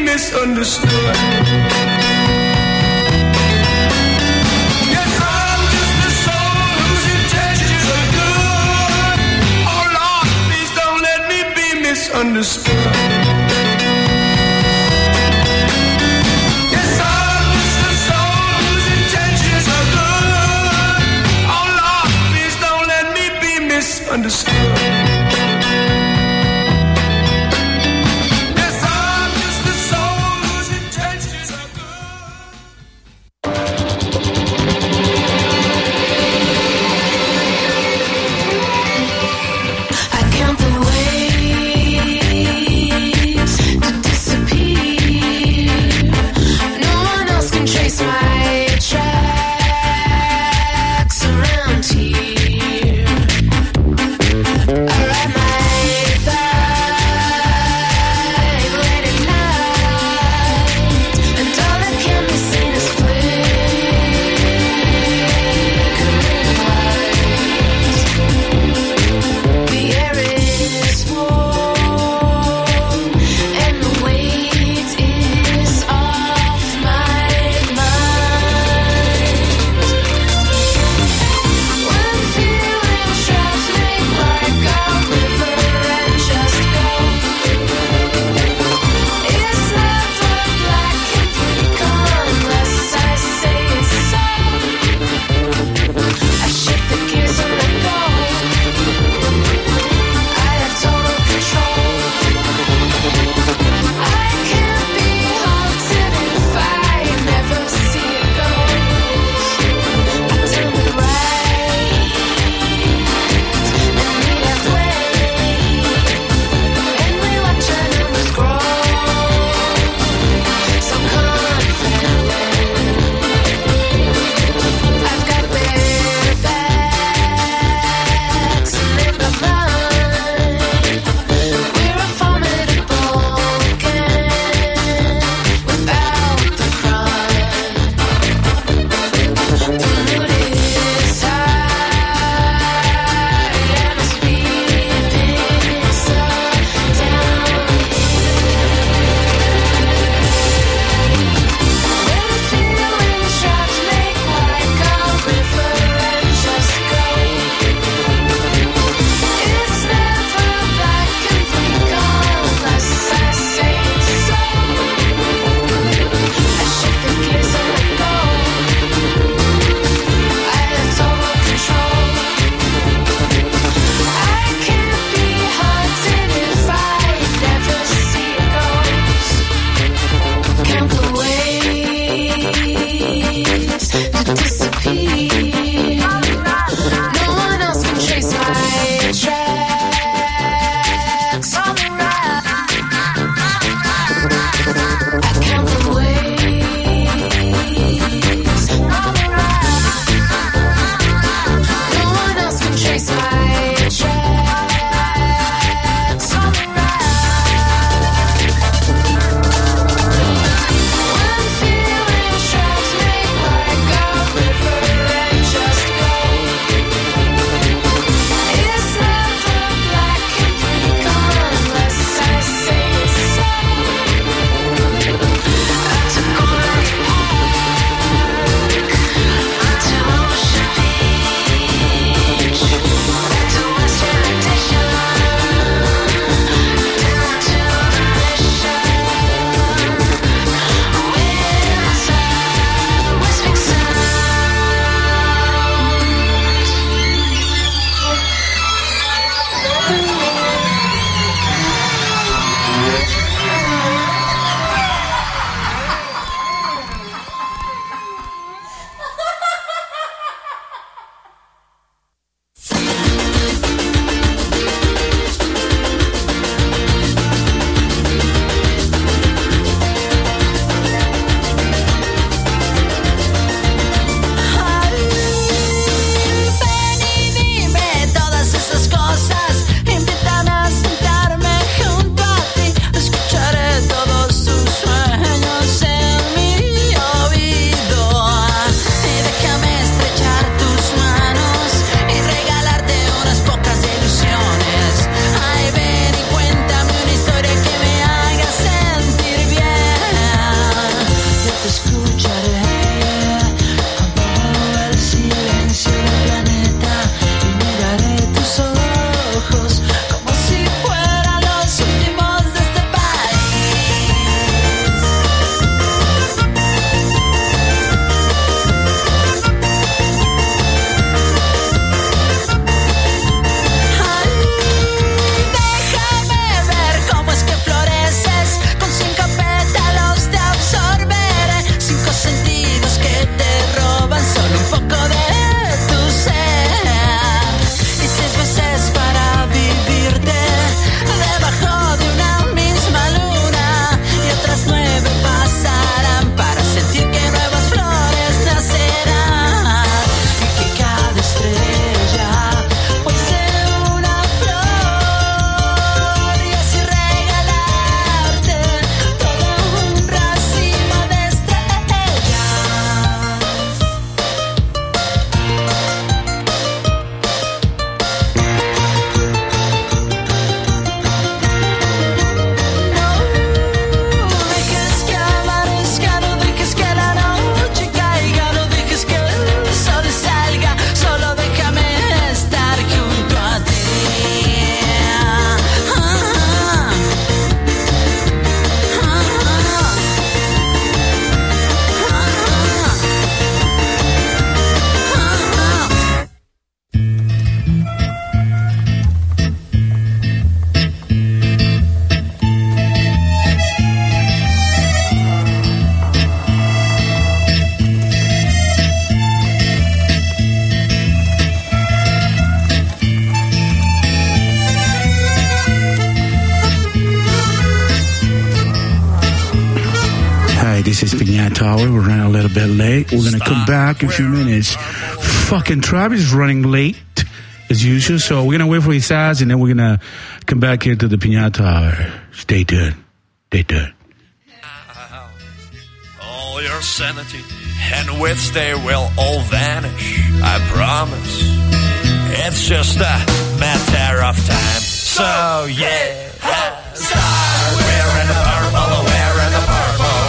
misunderstood. Yes, I'm just a soul whose intentions are good. Oh Lord, please don't let me be misunderstood. Yes, I'm just a soul whose intentions are good. Oh Lord, please don't let me be misunderstood. Alright. Hi, this is Piñata Hour. We're running a little bit late. We're going to come back in a few minutes. Fucking Travis is running late as usual, so we're going to wait for his ass, and then we're going to come back here to the Piñata Hour. Stay tuned. Stay tuned. All your sanity and wits, they will all vanish, I promise. It's just a matter of time. So yeah, start wearing the purple, wearing the purple.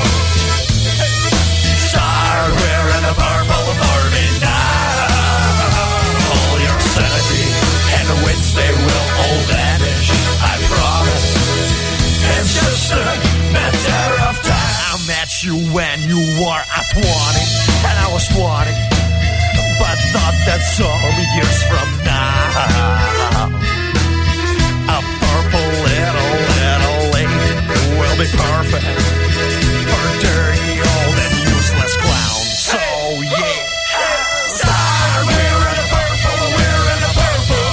Start wearing the purple for me now. All your sanity and wits, they will all vanish, I promise. It's just a matter of time. I met you when you were at 20, and I was 20, but thought that's all years from now. A purple little lady will be perfect for dirty old and useless clowns. So yeah, start wearing the purple, wearing the purple.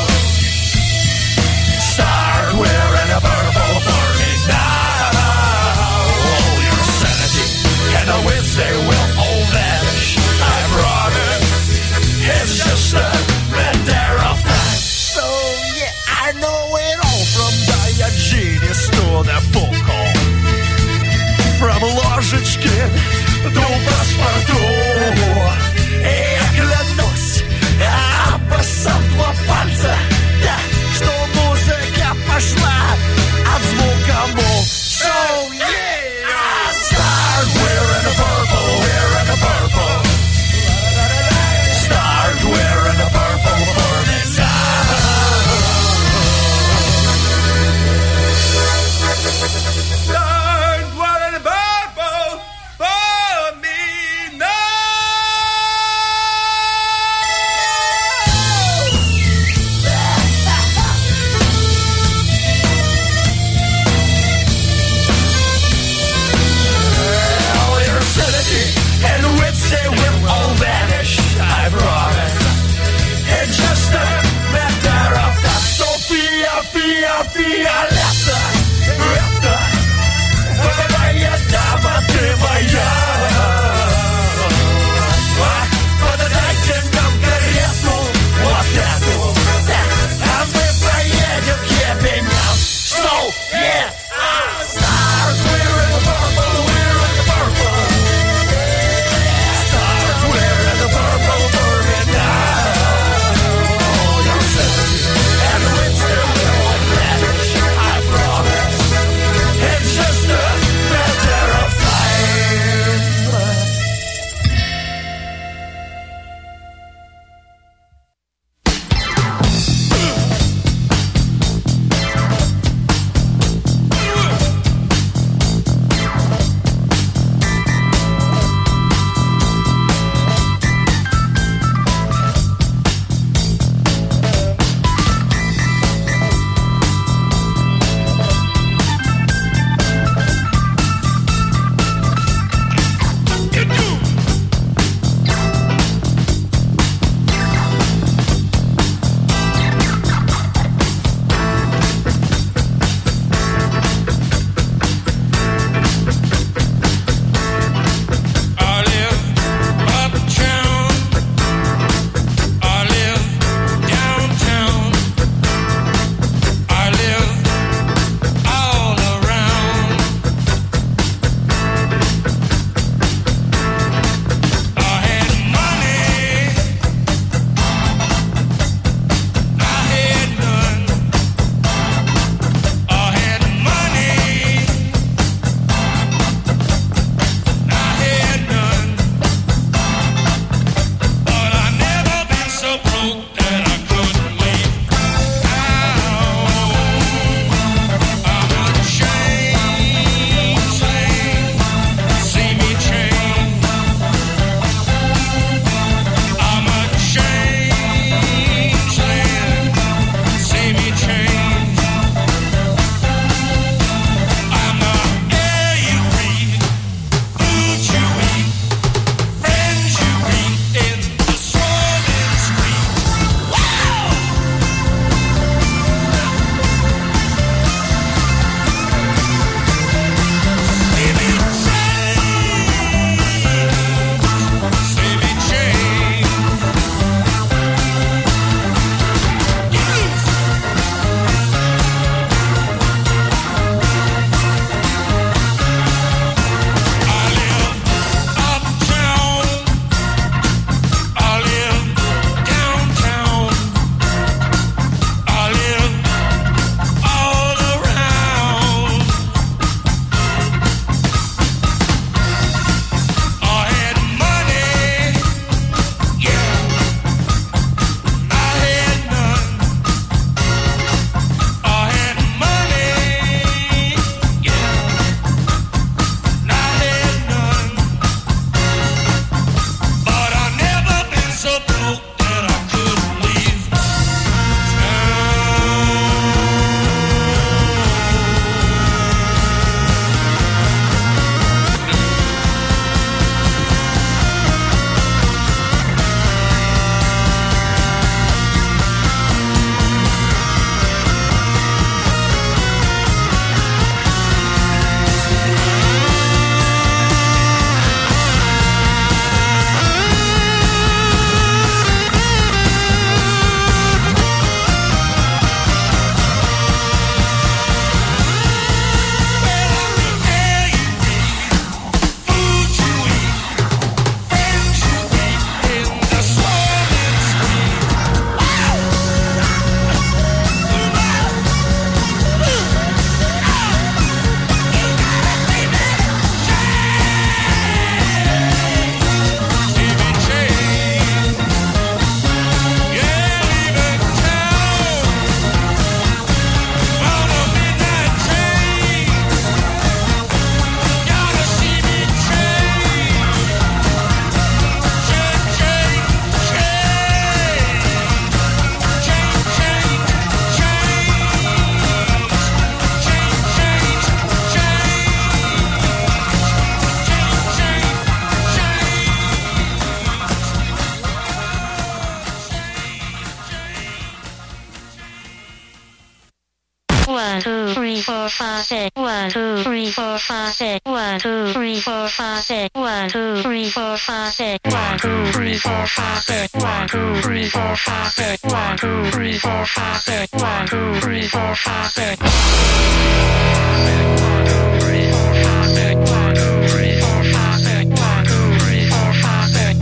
Start wearing the purple for me now. All your sanity and the wits, they will all vanish, I promise. It's just a matter of time. So yeah, I know it all, from Diogenes to the Foucault, from ложечки до паспорту. И я клянусь, опасав 2 пальца, да, что музыка пошла от звука мол. So yeah, start wearing the purple, wearing the purple. Start wearing the purple for me now. Start wearing the purple for me now. 4, 5, 6. 1, 2, 3, 4, 5, 6. 1, 2, 3, 4, 5, 6. 1, 2, 3, 4, 5, 6. 1, 2, 3, 4, 5, 6. 1, 2, 3, 4, 5, 6. 1, 2, 3, 4, 5, 6. 1, 2, 3, 4, 5, 6. 1, 2, 3, 4, 5, 6. 1, 2, 3, 4, 5, 6. 1, 2, 3, 4, 5, 6.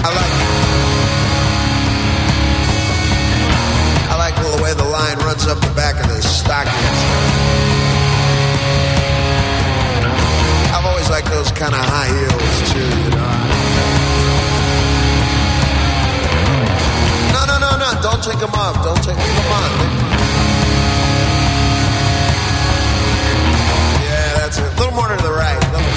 I like the way the line runs up the back of the stockings. I've always liked those kind of high heels too, you know. No, don't take them off. Don't take them on. Yeah, that's it. A little more to the right.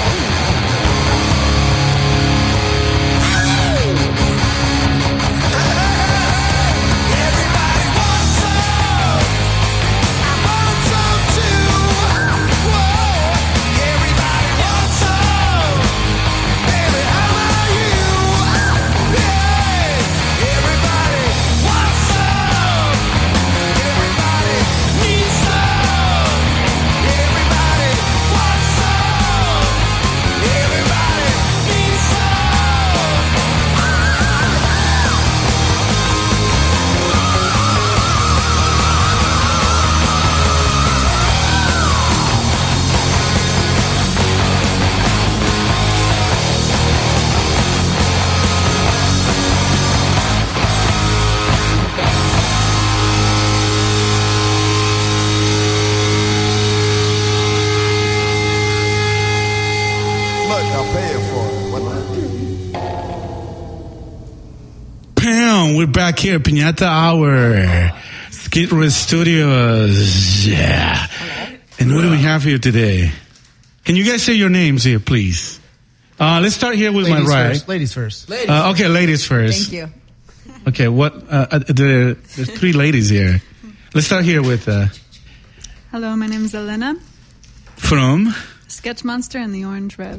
We're back here, Piñata Hour, Skid Row Studios. Yeah. And what do we have here today? Can you guys say your names here, please? Let's start here with ladies my right. First. Ladies first. Okay, ladies first. Thank you. Okay, there's three ladies here. Let's start here with... Hello, my name is Elena. From? Sketch Monster and the Orange Rev.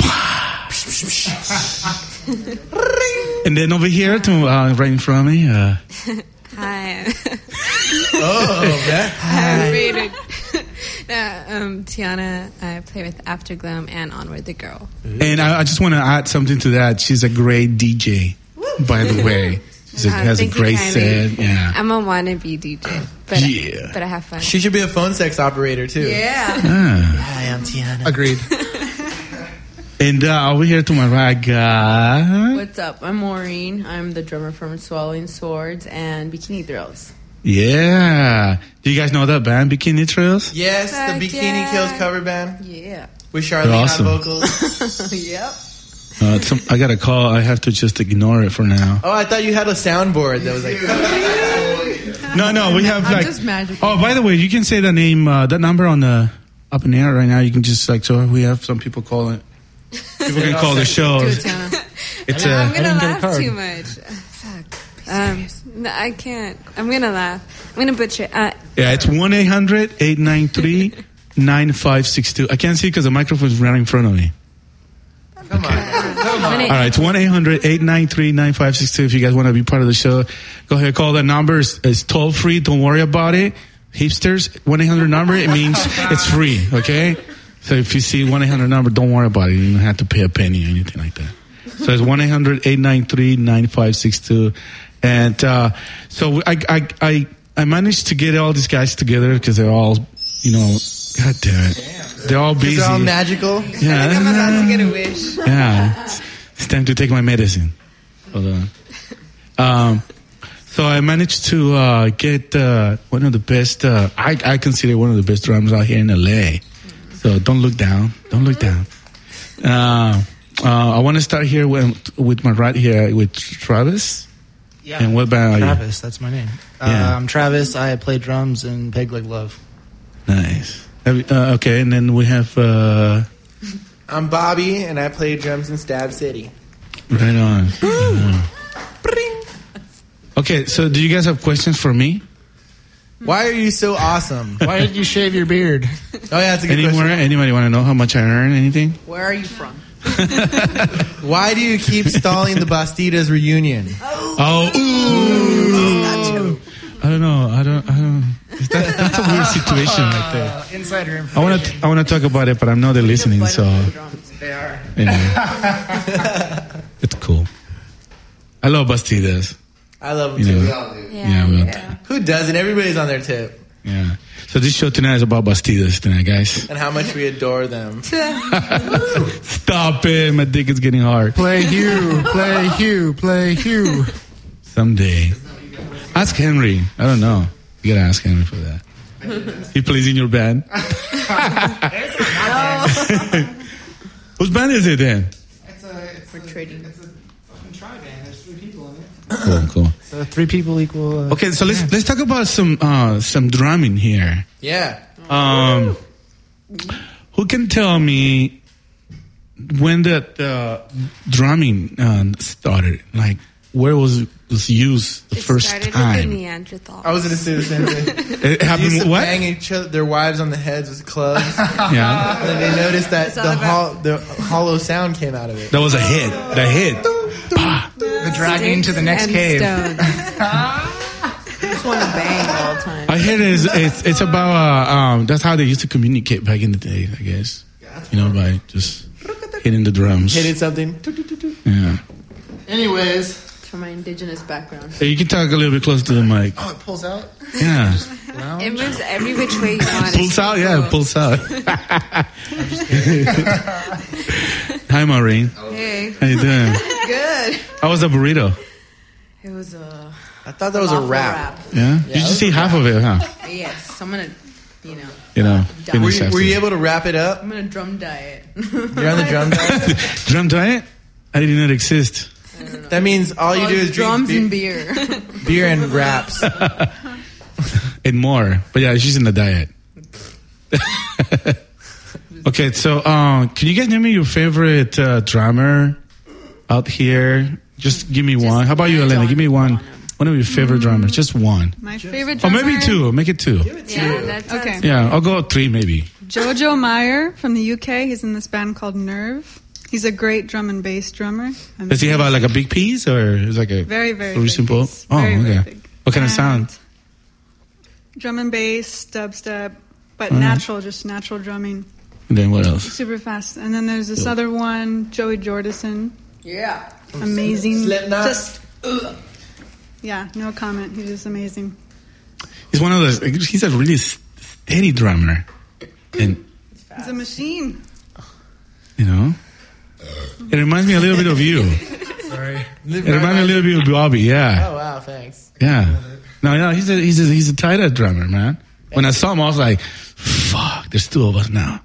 And then over here, right in front of me. Hi. Hi. I'm rated. Tiana, I play with Afterglow and Onward the Girl. And I just want to add something to that. She's a great DJ, by the way. She has a great set. Yeah. I'm a wannabe DJ, but I have fun. She should be a phone sex operator too. Yeah. Hi, I'm Tiana. Agreed. And over here to my right, guy. What's up? I'm Maureen. I'm the drummer from Swallowing Swords and Bikini Thrills. Yeah. Do you guys know that band, Bikini Thrills? Yes, the Bikini Kills cover band. Yeah. With Charlene awesome. on vocals. Yep. I got a call. I have to just ignore it for now. Oh, I thought you had a soundboard that was like... No, we have like... just magical. Oh, by the way, you can say the name, that number on the up in the air right now. You can just like, so we have some people calling. People can call the show. Do it, Tiana. I'm going to laugh too much. Fuck. No, I can't. I'm going to laugh. I'm going to butcher it. Yeah, it's 1-800-893-9562. I can't see because the microphone is right in front of me. Come on. All right, it's 1-800-893-9562. If you guys want to be part of the show, go ahead, call that number. It's toll free. Don't worry about it. Hipsters, 1-800 number, it means it's free, okay? So if you see 1-800 number, don't worry about it. You don't have to pay a penny or anything like that. So it's 1-800-893-9562. And so I managed to get all these guys together because they're all, God damn it. They're all busy. They're all magical. Yeah. I think I'm about to get a wish. Yeah. It's time to take my medicine. Hold on. So I managed to get one of the best, I consider one of the best drummers out here in LA. So don't look down. Don't look down. I want to start here with my right here with Travis. Yeah. And what band are you? Travis, that's my name. Yeah. I'm Travis. I play drums in Peg Leg Love. Nice. Okay, and then we have... I'm Bobby, and I play drums in Stab City. Right on. Okay, so do you guys have questions for me? Why are you so awesome? Why did you shave your beard? Oh, yeah, that's a good question. Anybody want to know how much I earn? Anything? Where are you from? Why do you keep stalling the Bastidas reunion? Oh, ooh. I don't know. That's a weird situation right there. Insider information. I want to talk about it, but I know they're listening, so They are. anyway. It's cool. I love Bastidas. I love them too. Yeah, we all do. Who doesn't? Everybody's on their tip. Yeah. So So this show tonight is about Bastidas tonight, guys. And how much we adore them. Stop it. My dick is getting hard. Play Hugh, play Hugh, play Hugh. Someday. Ask Henry. I don't know. You gotta ask Henry for that. He plays in your band. Whose band is it then? We're trading. It's a fucking tri band. There's 3 people in it. Cool. So 3 people equal. Okay, so let's talk about some drumming here. Yeah. Who can tell me when that drumming started? Like, where was used the first started time? with the Neanderthal. I was going to say the same thing. It They used happened to what? bang each other, their wives on the heads with clubs. Yeah, And then they noticed that It's all the hollow sound came out of it. that was a hit. The hit. The dragging to the next and cave. stones. Just want to bang all the time. I heard it's about that's how they used to communicate back in the day, I guess. You know, by just hitting the drums. Hitting something. Yeah. Anyways. From my indigenous background. Hey, you can talk a little bit closer to the mic. Oh, it pulls out? Yeah. It moves every which way you want. Pulls out? Yeah, it pulls out. Hi, Maureen. Hey. How you doing? Good. How was the burrito? It was a... I thought that was a rap. Yeah? You just see half of it, huh? Yes, I'm going to, Finish Were after. you able to wrap it up? I'm going to drum diet. You're on the drum diet? Drum diet? I didn't know it exist. That means all you do is drums drink and beer. beer and raps. And more. But yeah, she's in the diet. Okay, so can you guys name me your favorite drummer out here? Just give me one. How about you, Elena? Give me one. One of your favorite drummers. Just one. My favorite Or drummer. maybe 2. Make it 2. Yeah, that's Okay. Yeah, I'll go 3 maybe. Jojo Meyer from the UK. He's in this band called Nerve. He's a great drum and bass drummer. Does he have like a big piece or is it like a Very, very very big simple? piece. Oh, Very, okay. very big. What kind of And sound? Drum and bass, dubstep, but Uh-huh. natural, just natural drumming. And then what else? Super fast. And then there's this other one, Joey Jordison. Yeah. Amazing. Slipknot. Just, yeah, no comment. He's just amazing. He's one of those. He's a really steady drummer, and He's a machine. you know, it reminds me a little bit of you. Sorry. It reminds me a little bit of Bobby. Yeah, Oh, wow, thanks. yeah. No, he's a tighter drummer, man. When I saw him, I was like, "Fuck, there's 2 of us now."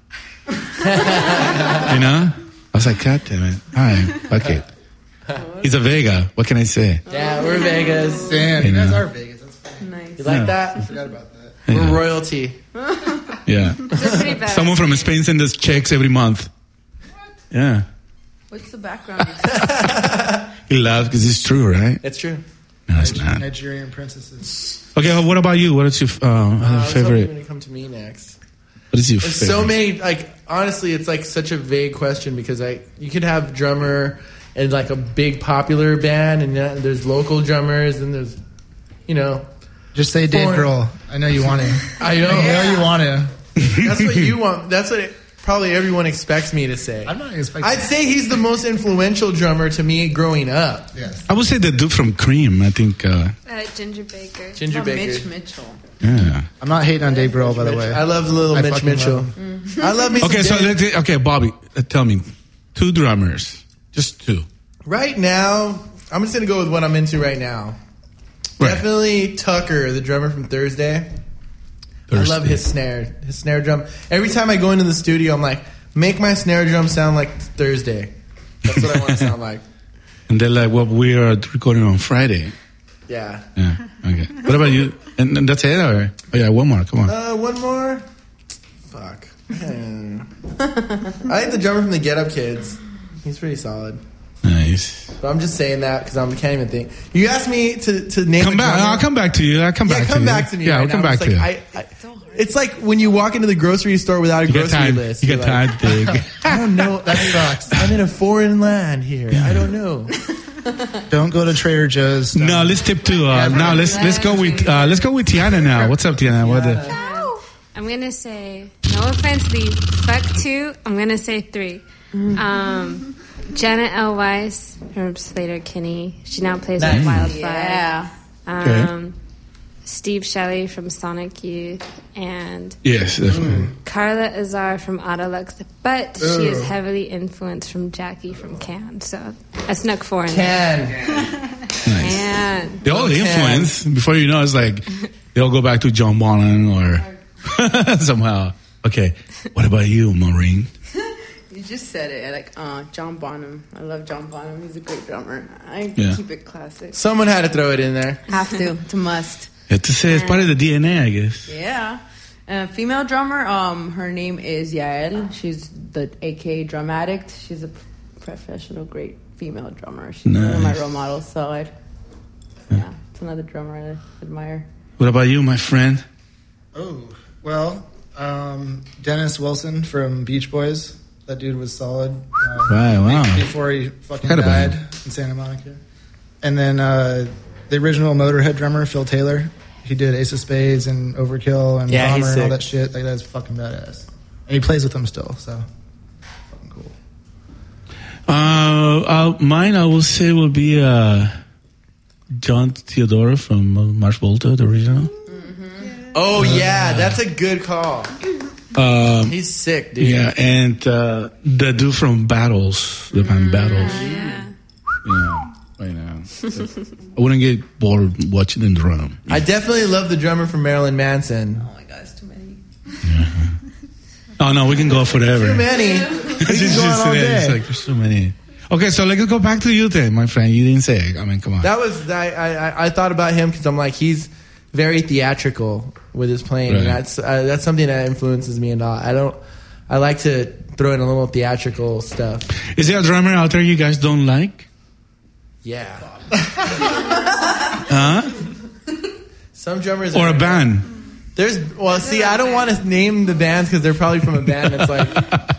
You know, I was like, "God damn it! All right, fuck it." He's a Vega. What can I say? Yeah, we're Vegas. Damn, you guys are Vegas. That's fine. Nice. You like Yeah. that? I forgot about that. We're Yeah. royalty. Yeah. That's pretty bad. Someone from Spain sends us checks every month. Yeah. What's the background? He laughs because it's true, right? It's true. No, it's not. Nigerian princesses. Okay, what about you? What is your I was hoping favorite? when you come to me next. What is your There's favorite? so many, honestly, it's such a vague question because you could have drummer and a big popular band and there's local drummers and there's, Just say Dave Foreign. Grohl. I know you want to. I know. I know you want to. That's what you want. That's what probably everyone expects me to say. I'm not expecting. I'd say he's the most influential drummer to me growing up. Yes. I would say the dude from Cream. I think. Ginger Baker. Ginger Oh, Baker. Mitch Mitchell. Yeah. I'm not hating on Dave Grohl, by the way. I love little I Mitch fucking Mitchell. love I love me some Okay, so Dave. Bobby, tell me, 2 drummers, just 2. Right now, I'm just going to go with what I'm into right now. Right. Definitely Tucker, the drummer from Thursday. I love his snare drum. Every time I go into the studio, I'm like, make my snare drum sound like Thursday. That's what I want to sound like. And they're like, well, we are recording on Friday. Yeah. Yeah. Okay. What about you? And that's it, or? Oh yeah, one more. Come on. One more. Fuck. I like the drummer from the Get Up Kids. He's pretty solid. Nice. But I'm just saying that because I can't even think. You asked me to name. Come a back. drummer. I'll come back to you. I'll come back to you. Come back to me. Yeah, right we'll come now. back to you. It's like when you walk into the grocery store without a You got grocery time. list. You You're got time, like, Dig. I don't know. That sucks. I'm in a foreign land here. I don't know. Don't go to Trader Joe's. No, let's tip 2. Now let's go with Tiana now. What's up, Tiana? What the? I'm gonna say, no offense, Lee. Fuck 2. I'm gonna say 3. Janet L. Weiss from Slater Kinney. She now plays with Wildfire. Yeah. Um, Steve Shelley from Sonic Youth, and Yes, definitely. Carla Azar from Autolux, but she is heavily influenced from Jackie from Can, so I snuck 4 in there. Can. They all influence. Before you know, it's like they all go back to John Bonham or somehow. Okay, what about you, Maureen? You just said it, like John Bonham. I love John Bonham. He's a great drummer. I Yeah. keep it classic. Someone had to throw it in there. Have to. It's a must. You have to say it's part of the DNA, I guess. Yeah. Female drummer, her name is Yael. She's the AKA Drum Addict. She's a professional, great female drummer. She's one of my Nice. role models, so it's another drummer I admire. What about you, my friend? Oh, well, Dennis Wilson from Beach Boys. That dude was solid. Right, wow. Before he fucking Forgot about died him. in Santa Monica. And then the original Motorhead drummer, Phil Taylor. He did Ace of Spades and Overkill and Yeah, he's Bomber and all sick. that shit. Like, that's fucking badass. And he plays with them still, so fucking cool. Mine, I will say, will be John Theodore from Marsh Volta, the original. Oh, yeah, that's a good call. He's sick, dude. Yeah, and the dude from Battles, the band Battles. Yeah. Yeah, right now. I wouldn't get bored watching them drum. I definitely love the drummer from Marilyn Manson. Oh my god, it's too many. Oh, no, we can go forever. Too many. We can go on all It's day. like, there's so many. Okay, so let's go back to you then, my friend. You didn't say it. I mean, come on. That was I thought about him because I'm like, he's very theatrical with his playing. Right. And that's something that influences me a lot. I like to throw in a little theatrical stuff. Is there a drummer out there you guys don't like? Yeah. Huh? Some drummers Or are a band? I don't want to name the bands because they're probably from a band that's like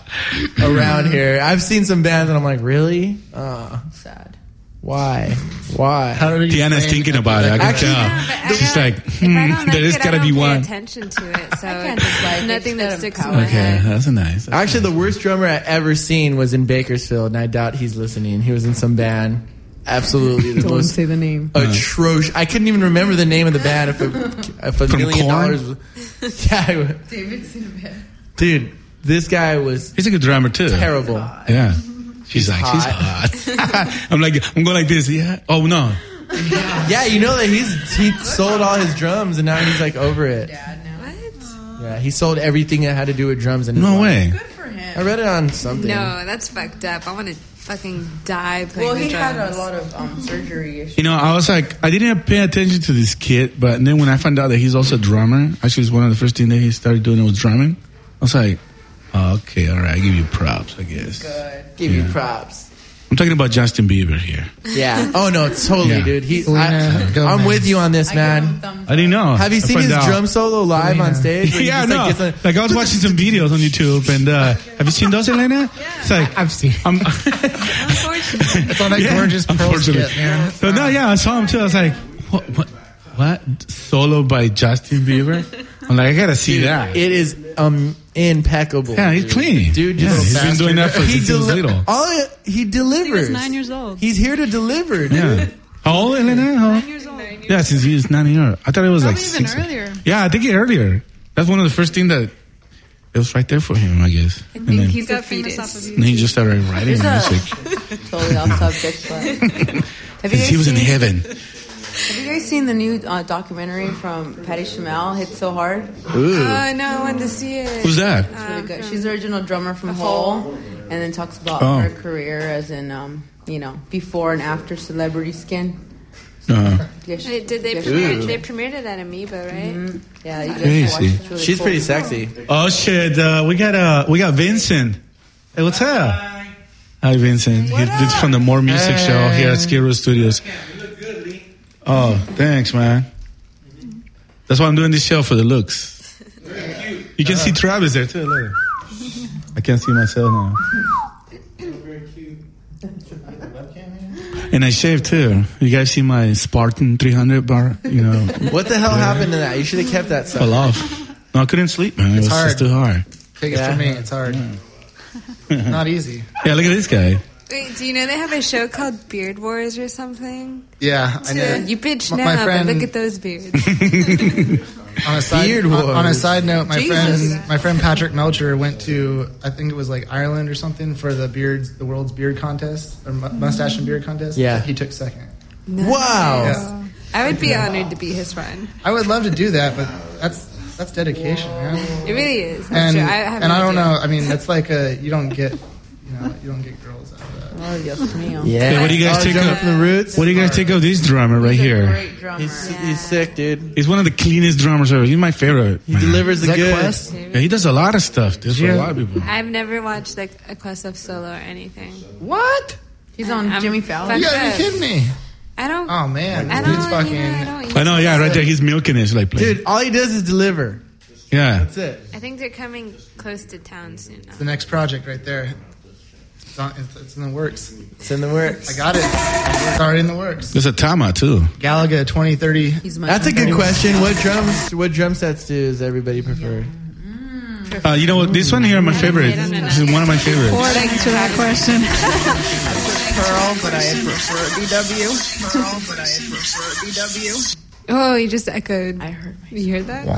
around here. I've seen some bands and I'm like, really? Sad. Why? How did you Tiana's name thinking about it. I can Actually, tell. She's like, If I don't like there is it, gotta I be don't pay one. attention to it, so can't dislike it. nothing that Just sticks let in 'em my Okay, head. that's nice. Actually, the worst drummer I ever seen was in Bakersfield, and I doubt he's listening. He was in some band. Absolutely, the Don't most say the name. atrocious. I couldn't even remember the name of the band. If $1 From million Korn? was, yeah, David Sinbad. dude, this guy was He's a good drummer too. terrible. Yeah. She's like, she's hot. I'm going like this. Yeah. Oh no. Yeah, you know that he sold all his drums, and now he's like over it. What? Yeah, he sold everything that had to do with drums. In his No life. way. Good for him. I read it on something. No, that's fucked up. I want to fucking die playing Well, the he had drums. a lot of surgery issues. You know, I was like, I didn't pay attention to this kid, but then when I found out that he's also a drummer, actually, it's one of the first things that he started doing was drumming. I was like, oh, okay, all right, I give you props, I guess. Good. Give you props. I'm talking about Justin Bieber here. Yeah. Oh no, totally, Yeah. dude. Selena Gomez. I'm with you on this, man. I didn't know. Have you I seen found his out. drum solo live on stage? where he Yeah, just, no. gets on- Like I was watching some videos on YouTube, and have you seen those, Elena? It's like I've seen I'm, Unfortunately. It's on that gorgeous pearl unfortunately. skit, man. But no, yeah, I saw him too. I was like, what? Solo by Justin Bieber? I'm like, I gotta see Dude, that. it is impeccable. Yeah, he's dude. clean. Dude, Yeah, just he's been doing that for since he was little. He delivers. He was 9 years old. He's here to deliver, dude. Yeah. How old, Elena? How old? 9 years old. Yeah, since he was 9 years. I thought it was Probably like even 6. earlier. Yeah, I think earlier. That's one of the first things that it was right there for him, I guess. I And think then, he's a Got famous off of fetus. you. and he just started writing There's a- music. Totally off subject, but have you Since guys he was in seen- heaven. Have you guys seen the new documentary from Patti Chamel, Hit So Hard? Ooh. Oh, no, I wanted to see it. Who's that? It's really good. She's the original drummer from Hole, and then talks about Oh. her career as in, before and after Celebrity Skin. Yeah, she- Wait, did they yeah, premiere? They premiered it at Amoeba, right? Yeah, you guys Crazy. should watch it. It's really She's cool. pretty sexy. Oh shit! We got Vincent. Hey, what's up? Hi, Vincent. He's from the More Music Show here at Skid Row Studios. Oh, thanks, man. That's why I'm doing this show, for the looks. You can see Travis there too. Look. I can't see myself now. And I shaved too. You guys see my Spartan 300 bar? You know, What the hell happened to that? You should have kept that stuff. fell off. No, I couldn't sleep, man. It was hard. just too hard. Take it Yeah. from me, it's hard. Not easy. Yeah, look at this guy. Wait, do you know they have a show called Beard Wars or something? Yeah, I know. You bitch My now, friend- but look at those beards. On a side, Beard on a wars. side note, Jesus. my friend Patrick Melcher went to, I think it was like Ireland or something, for the world's beard contest or mustache and beard contest. Yeah. He took second. Wow. Yeah. I would be honored to be his friend. I would love to do that, but that's dedication, man. It really is. And I have and no I don't idea. know. I mean, that's like you don't get girls out of that. Oh, Dios mío. Yeah. Hey, what do you guys think drummer of? from the Roots? What do you guys think of this drummer right He's a here? great drummer. He's sick, dude. He's one of the cleanest drummers ever. He's my favorite. He delivers the Is that good. Quest? Yeah, he does a lot of stuff. There's a lot of people. I've never watched like a Questlove solo or anything. What? He's on I'm Jimmy Fallon. You fucked gotta be up. kidding me. I don't. Oh man, I this don't. dude's fucking. I don't. I know, yeah, right there. He's milking it. Like, Dude, all he does is deliver. yeah. That's it. I think they're coming close to town soon. Now. The next project right there. It's in the works. It's in the works. I got it. It's already in the works. There's a Tama too. Galaga 2030. He's my That's a good question. What drum sets does everybody prefer? You know what? This one here, my favorite. I don't know. This is one of my favorites. According to that question. Pearl, but I prefer DW. Oh, you just echoed. I heard. You heard that?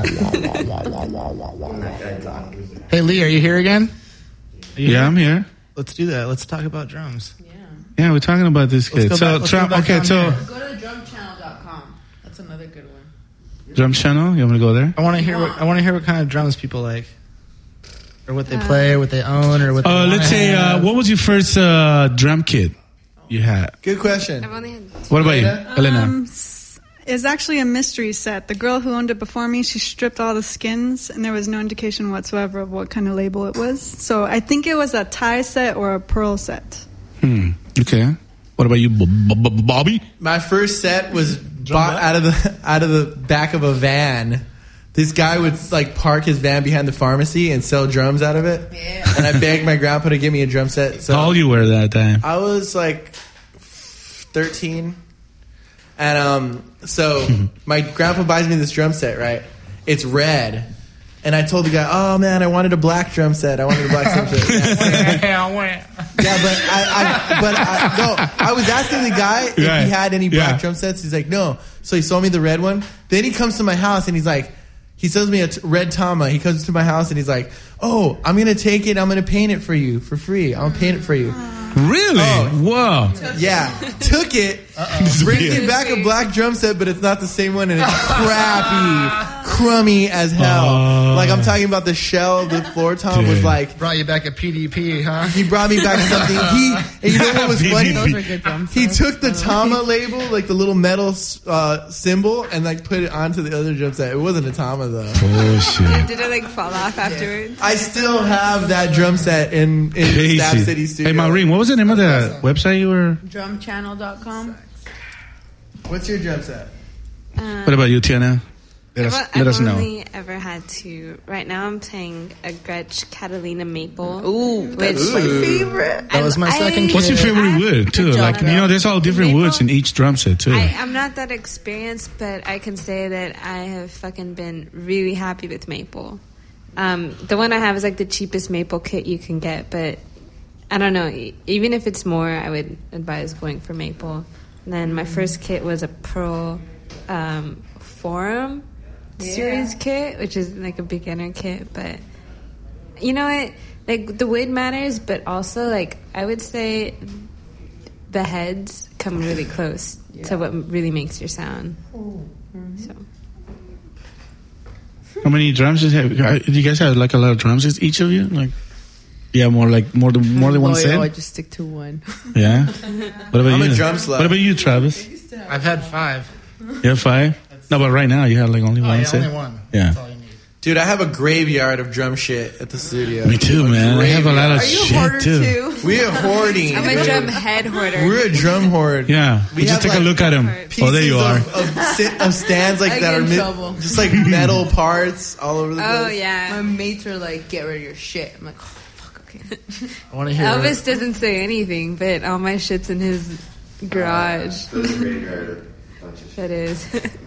Hey Lee, are you here again? Yeah, I'm here. Let's do that. Let's talk about drums. Yeah, we're talking about this kid. go So, back- let's go Trump, back okay, down so here. Go to drumchannel.com. That's another good one. drum channel. You want me to go there? I want to hear what kind of drums people like, or what they play, what they own, or what. They wanna Let's say, have. what was your first drum kit you had? Good question. I've only had. What about you, Elena? It's actually a mystery set. The girl who owned it before me, she stripped all the skins, and there was no indication whatsoever of what kind of label it was. So I think it was a tie set or a pearl set. Okay. What about you, Bobby? My first set was bought out of the back of a van. This guy would like park his van behind the pharmacy and sell drums out of it. Yeah. And I begged my grandpa to give me a drum set. So How old you were that time? I was like 13. And so my grandpa buys me this drum set, right? It's red. And I told the guy, oh man, I wanted a black drum set. I wanted a black drum set. Yeah, I was asking the guy if he had any black drum sets. He's like, no. So he sold me the red one. Then he comes to my house and he's like, he sells me a red Tama. He comes to my house and he's like, oh, I'm going to take it. I'm going to paint it for you for free. I'll paint it for you. Really? Wow. Yeah. Took it. Brings me back a black drum set, but it's not the same one and it's crappy, crummy as hell. Like I'm talking about the shell, the floor tom was like. Brought you back a PDP, huh? He brought me back something. And you know what was funny? Those are good drums. He took the Tama label, like the little metal symbol, and like put it onto the other drum set. It wasn't a Tama though. Bullshit. Did it like fall off afterwards? I still have that drum set in Crazy. Stab City Studio. Hey, Maureen, what was the name of the website you were? Drumchannel.com. What's your drum set? What about you, Tiana? Let us I've know. only ever had two. Right now, I'm playing a Gretsch Catalina Maple. Ooh, which that's my favorite. That was my second What's your favorite wood, too? Like, you know, there's all different Maple? woods in each drum set, too. I'm not that experienced, but I can say that I have fucking been really happy with maple. The one I have is like the cheapest maple kit you can get, but I don't know. Even if it's more, I would advise going for maple. And then my first kit was a Pearl Forum series kit, which is like a beginner kit. But you know what? Like the wood matters, but also like I would say the heads come really close to what really makes your sound. So. How many drums do you guys have? Like a lot of drums, each of you? Like, yeah, more than one set. I just stick to one. Yeah. What about I'm you? a drum slut. What about you, Travis? I've had 5. You have 5? No, but right now you have like only one set. Only one. Yeah. That's all you need. Dude, I have a graveyard of drum shit at the studio. Me too, man. I have a lot of Are you a shit hoarder too. We're hoarding. I'm a drum head hoarder. We're a drum hoard. Yeah, we just have, take a like, look at them. Oh, there you are. Of stands like I that get are in trouble. just like metal parts all over the place. Oh yeah. My mates are like, get rid of your shit. I'm like, oh, fuck, okay. I want to hear. Elvis doesn't say anything, but all my shit's in his garage. That is.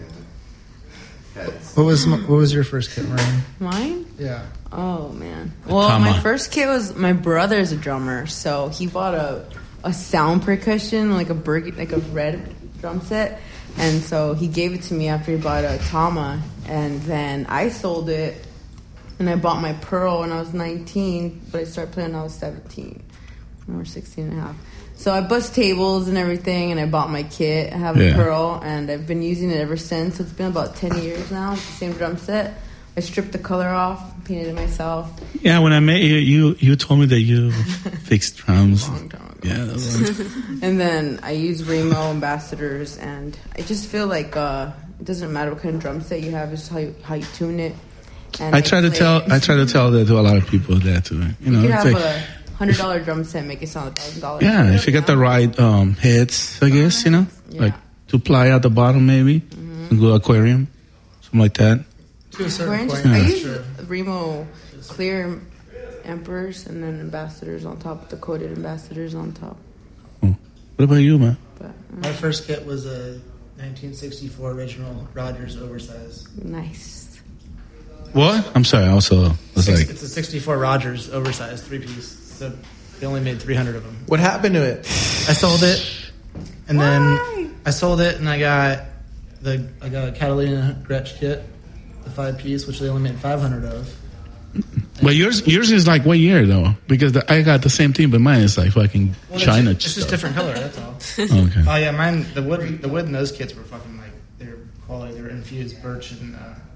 What was your first kit, Maureen? Mine? Yeah. Oh man. Well, Tama. my first kit was my brother's a drummer, so he bought a a sound percussion, like a red drum set. And so he gave it to me after he bought a Tama, and then I sold it, and I bought my Pearl when I was 19, but I started playing when I was 17 or 16 and a half. So I bust tables and everything, and I bought my kit. I have a Pearl, and I've been using it ever since. So it's been about 10 years now with the same drum set. I stripped the color off, painted it myself. Yeah, when I met you, you told me that you fixed drums. A long time ago. Yeah, that was And then I use Remo Ambassadors, and I just feel like it doesn't matter what kind of drum set you have, it's how you tune it. And I try to tell that to a lot of people there too. You know, you could have like, a $100 drum set, make it sound $1,000. yeah, if you get the right hits, I guess, you know, like 2-ply at the bottom maybe, a good aquarium, something like that. To a certain point. I use Remo clear Emperors and then Ambassadors on top, the coated Ambassadors on top. Oh. What about you, man? But, My first kit was a 1964 original Rogers oversize. Nice. What? I'm sorry. I also was like, It's a 64 Rogers oversized 3-piece. So they only made 300 of them. What happened to it? I sold it, and then I sold it, and I got a Catalina Gretsch kit, the 5-piece, which they only made 500 of. but yours is like what year though? Because I got the same thing, but mine is like fucking China. It's just different color. That's all. Okay. Oh yeah, mine. The wood in those kits were fucking like they're quality. They were infused birch and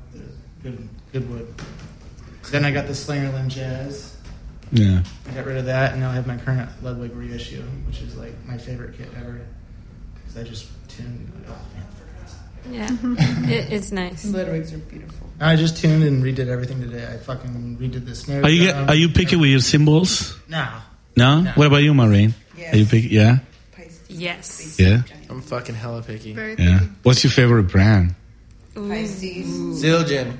good wood. Then I got the Slingerland Jazz. Yeah. I got rid of that, and now I have my current Ludwig reissue, which is like my favorite kit ever. Because I just tuned. Yeah, it's nice. Ludwigs are beautiful. I just tuned and redid everything today. I fucking redid the snare. Are you picky with your cymbals? No. No? What about you, Maureen? Yes. Are you picky? Yeah. Yes. Yeah. I'm fucking hella picky. Very Yeah. What's your favorite brand? Pisces. Zildjian.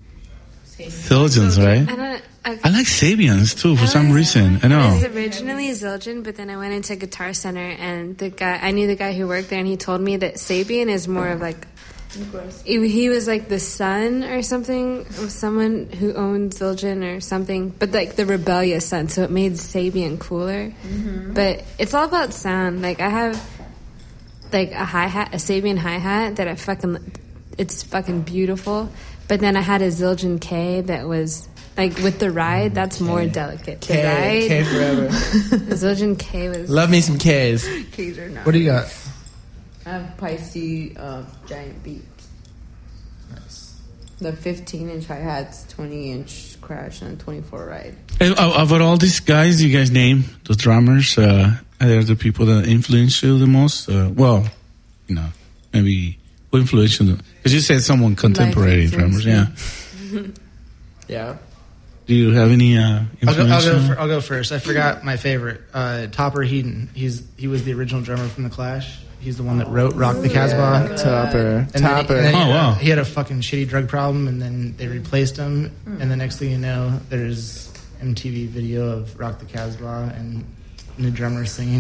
Zildjians, right? I like Sabians too for some reason. I It know. was originally Zildjian, but then I went into Guitar Center, and I knew the guy who worked there, and he told me that Sabian is more of like, he was like the son or something of someone who owned Zildjian or something, but like the rebellious son, so it made Sabian cooler. But it's all about sound. Like I have like a Sabian hi-hat that it's fucking beautiful. But then I had a Zildjian K that was like with the ride, that's more delicate. The ride, K forever. the Zildjian K was Love me some K's. Keys are not. What do you got? I have Pisces giant beats. Nice. The 15-inch hi-hats, 20-inch crash, and 24 ride. Of all these guys you guys name, the drummers, are they the people that influence you the most? Well, you know, maybe who influenced you? Because you said someone contemporary drummers, yeah. Yeah. Do you have any influence? I'll go first. I forgot my favorite. Topper Heaton. He was the original drummer from The Clash. He's the one that wrote Rock the Casbah. Topper. And Topper. then Oh, wow. He had a fucking shitty drug problem, and then they replaced him. And the next thing you know, there's MTV video of Rock the Casbah and new drummer singing.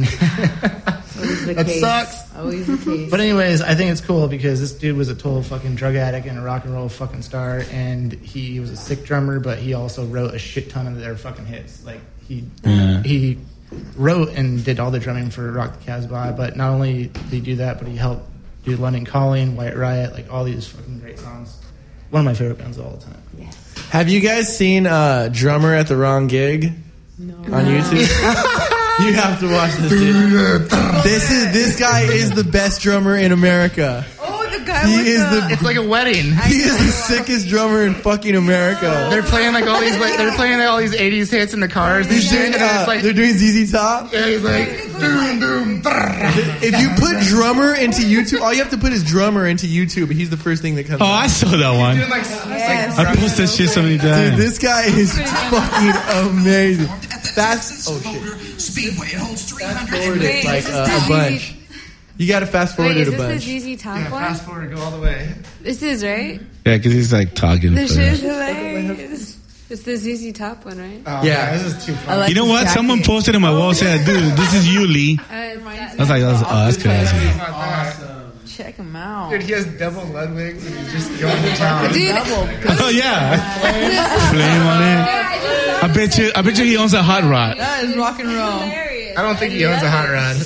That sucks. Always the case. But anyways, I think it's cool because this dude was a total fucking drug addict and a rock and roll fucking star, and he was a sick drummer, but he also wrote a shit ton of their fucking hits. Like he wrote and did all the drumming for Rock the Casbah, but not only did he do that, but he helped do London Calling, White Riot, like all these fucking great songs. One of my favorite bands of all the time. Yes. Have you guys seen Drummer at the Wrong Gig on YouTube? You have to watch this, dude. This guy is the best drummer in America. Oh, the guy It's like a wedding. He is the sickest drummer in fucking America. They're playing like all these 80s hits in the cars. He's doing, they're doing ZZ Top. Yeah, he's like doom doom. If you put drummer into YouTube, all you have to put is drummer into YouTube. He's the first thing that comes Oh, up. I saw that one. Doing like I posted shit so many Dude, times. this guy is fucking amazing. Fast. Oh shit. Speedway holds Fast 300. forward it like a bunch. You got to fast forward Wait, it is a this bunch. the ZZ Top yeah, one? fast forward, go all the way. This is right. Yeah, because he's like talking. This for shit is that. hilarious. It's the ZZ Top one, right? Oh, Yeah. man, this is too fun. like You know his what? jacket. Someone posted in my wall said, "Dude, this is you, Lee." I was like, "That's crazy." Check him out. Dude, he has double Ludwigs and he's just going to town. Dude, Oh yeah, flame on it. I bet you he owns a hot rod. That is rock and roll. hilarious. I don't think he owns a hot rod.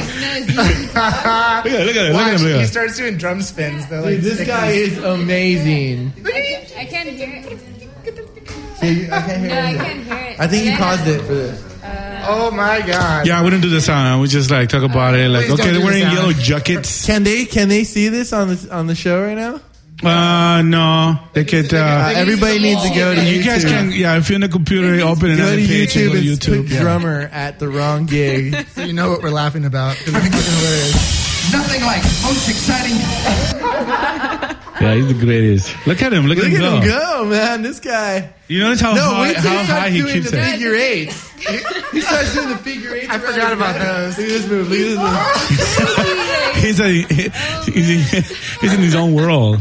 Look at Watch, him. he starts doing drum spins. They're like Dude, this guy is amazing. I can't hear it. See, I can't hear No, I it. can't hear it. I think he paused it for this. Oh my god. Yeah, I wouldn't do the sound. We just like talk about it. Like, Please don't okay, do they're wearing the sound. yellow jackets. Can they see this on the show right now? No, they could. Everybody needs to go to YouTube. You guys can, yeah. If you're on the computer, open Go another to page and YouTube go to and YouTube. put Yeah. drummer at the wrong gig. So you know what we're laughing about. 'Cause it's fucking hilarious. Nothing like most exciting. Yeah, he's the greatest. Look at him. Look at Look him at go. him go, man. This guy. You notice how No, high, wait till how he high starts he doing keeps the it. figure eights. He starts doing the figure eights. I forgot about those. Look at this move. Look at this move. He's in his own world.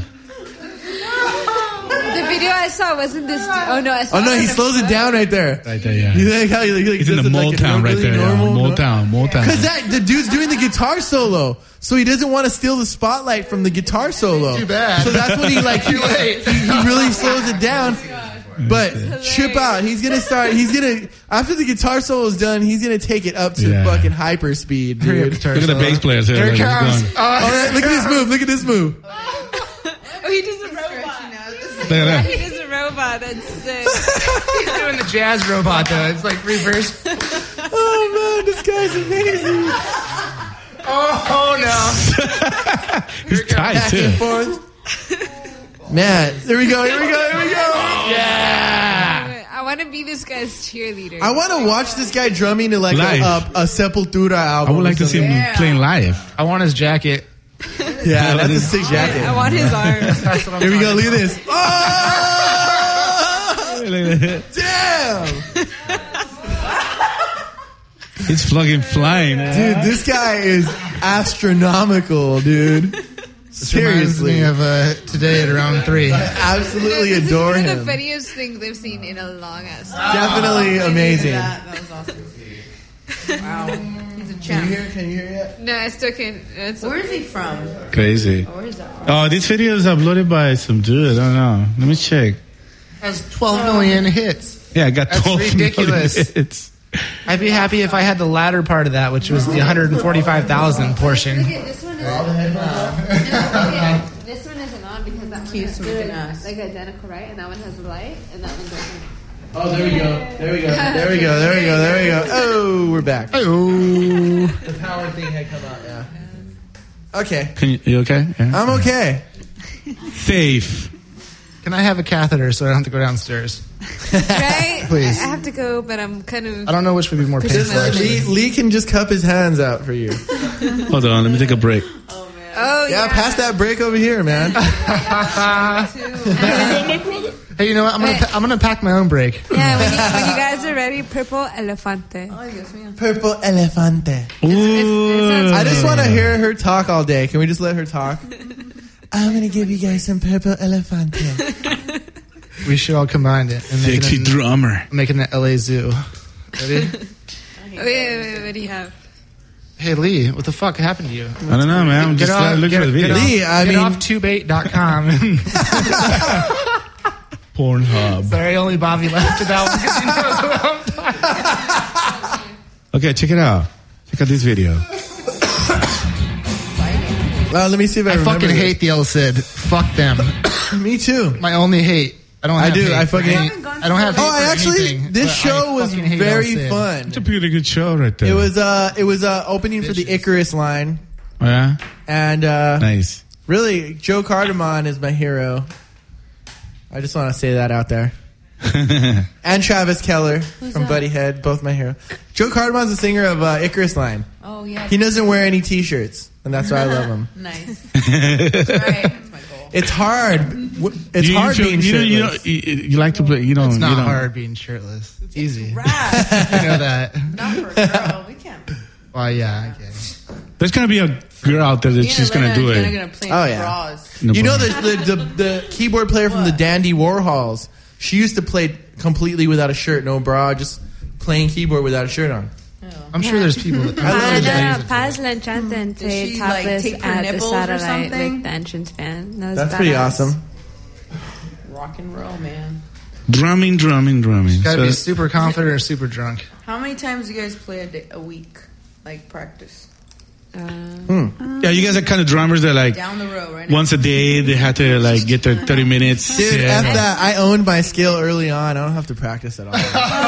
The video I saw wasn't this. Oh no! I saw Oh no, he slows it down right there. Right there, yeah. You like how he He's in the does it like a Motown right really there. normal- Motown. Because the dude's doing the guitar solo, so he doesn't want to steal the spotlight from the guitar solo. Too bad. So that's when he like he really slows it down. But chip out. He's gonna after the guitar solo is done, he's gonna take it up to Yeah. fucking hyper speed, dude. Look at the bass players here. Here it Look, comes. he's gone. Look at this move. Look at this move. Oh, he does a robot. Look at that. He does a robot. That's sick. He's doing the jazz robot though. It's like reverse. Oh man, this guy's amazing. Oh no. He's tight Back too. and forth. Man, here we go. Yeah. I want to be this guy's cheerleader. I want to watch this guy drumming to like Live. a Sepultura I album. would like to see him playing live. I want his jacket. Yeah, that's a sick jacket. I want his arms. That's what I'm Here we go. talking Look at this. Oh, damn, He's fucking flying. dude, this guy is astronomical, dude. This reminds me Seriously, of today at around 3. absolutely This adore is one of him. the funniest things I've seen in a long ass time. Definitely amazing. That was awesome. Wow. He's a champ. Can you hear it? No, I still can't. It's Where is he from? Crazy. Where is that from? Oh, this video is uploaded by some dude. I don't know. Let me check. Has 12 million hits. Yeah, I got That's 12 ridiculous. million hits. I'd be happy if I had the latter part of that, which was the 145,000 portion. Look at this one. This one isn't on because that one Cute is smoking ass. like identical, right? And that one has a light, and that one doesn't. Oh, there we go. Oh, we're back. Oh. The power thing had come out. Yeah. Okay, You okay? Yeah. I'm okay. Safe. Can I have a catheter so I don't have to go downstairs? Right? Please. I have to go, but I'm kind of. I don't know which would be more Just painful. actually. Lee can just cup his hands out for you. Hold on. Let me take a break. Oh Yeah, pass that break over here, man. Hey, you know what? I'm gonna pack my own break. Yeah, when you guys are ready, Purple Elefante. Purple elefante. Ooh. I just want to hear her talk all day. Can we just let her talk? I'm gonna give you guys some purple elefante. We should all combine it and make Sexy it drummer. making the LA Zoo. Ready? Wait, what do you have? Hey Lee, what the fuck happened to you? I don't know, man. I'm just looking at the video. Lee, I Get mean- off tubebait.com. Pornhub. Sorry, only Bobby laughed at that one because he knows what I'm talking about. Okay, check it out. Check out this video. Well, let me see if I I remember. fucking hate the El Cid. Fuck them. Me too. My only hate. I don't. Have I do. hate I for fucking- any- I don't have. Hate Oh, I for actually, anything, this but show I was fucking hate very El Cid. fun. It's a pretty good show right there. It was opening for the Icarus line, Oh, yeah? and Nice. really, Joe Cardamon is my hero. I just want to say that out there. And Travis Keller from Buddy Head, both my hero. Joe Cardamon's the singer of Icarus Line. Oh, yeah. He doesn't wear any T-shirts, and that's why I love him. Nice. That's right. That's my goal. It's hard. It's hard being shirtless. You like to play. You don't. It's not you don't. hard being shirtless. It's easy. Rad. You know that. Not for a girl. We can't. Well, yeah, I guess. There's gonna be a girl out there that's just gonna do it. Gonna play Oh, in yeah. bras. No You know problem. the keyboard player from the Dandy Warhols. She used to play completely without a shirt, no bra, just playing keyboard without a shirt on. I'm sure there's people that. I love that. Paz la enchanta and Did play she, like, topless take her at the nipples or satellite, something? like the entrance band. That was That's pretty badass. awesome. Rock and roll, man. Drumming. Got to be So, super confident or super drunk. How many times do you guys play a week? Like practice? Yeah, you guys are kind of drummers that like Down the road, right now. once a day they have to like get their 30 minutes. Dude, yeah. F that. I owned my skill early on. I don't have to practice at all.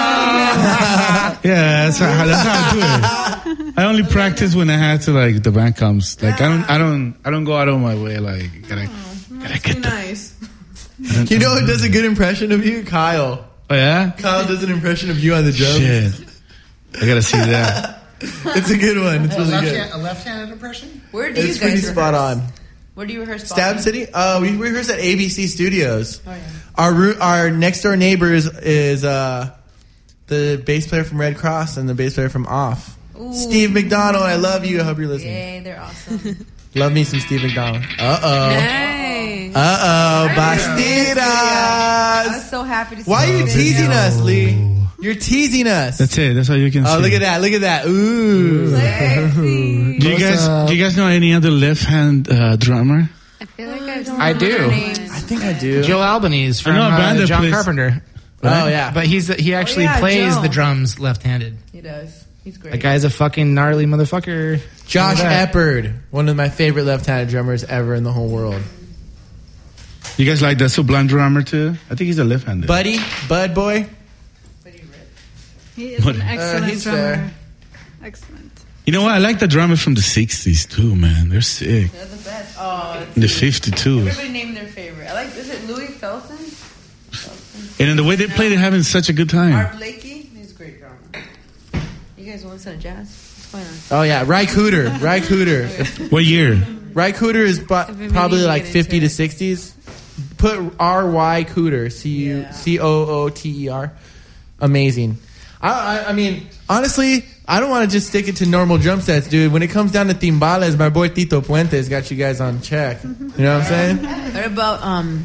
Yeah, that's how I do it. I only practice when I have to like the band comes. Like I don't go out of my way. Like gotta get the. Nice. You know who does a good impression of you? Kyle. Oh yeah. Kyle does an impression of you on the drums. Shit. I gotta see that. It's a good one. It's really good. A left-handed impression? Where do you It's guys pretty rehearse? spot on. Where do you rehearse? Stab City? We rehearse at ABC Studios. Oh, yeah. Our next door neighbors is the bass player from Red Cross and the bass player from Off. Ooh. Steve McDonald, I love you. I hope you're listening. Yay, they're awesome. Love me some Steve McDonald. Uh-oh. Nice. Uh-oh. I Bastidas. was so happy to see Why are you you. teasing us, Lee? You're teasing us. That's it. That's all you can see. Oh, look at that. Look at that. Ooh. Sexy. Do you guys know any other left-hand drummer? I feel like I've I do. I think I do. Joe Albanese from I know a band that John plays- Carpenter. Oh, yeah. But he actually yeah, plays Joe. the drums left-handed. He does. He's great. That guy's a fucking gnarly motherfucker. Josh Look at that. Eppard, one of my favorite left-handed drummers ever in the whole world. You guys like that Sublime drummer too? I think he's a left-handed. Bud boy. He is an excellent he's drummer. fair. Excellent. You know what? I like the drummers from the 60s too, man. They're sick. They're the best. Oh, In the 52s. everybody named their favorite. I like. Is it Louis Felsen? And then the way they play, they're having such a good time. Art Blakey. He's a great drummer. You guys want to listen to jazz? What's going on? Oh, yeah. Ry Cooter. What year? Ry Cooter is been probably meaning to like get 50 to into 60s. Put R.Y. Cooter. Cooter. Amazing. I mean, honestly, I don't want to just stick it to normal drum sets, dude. When it comes down to timbales, my boy Tito Puentes got you guys on check. You know what I'm saying? What about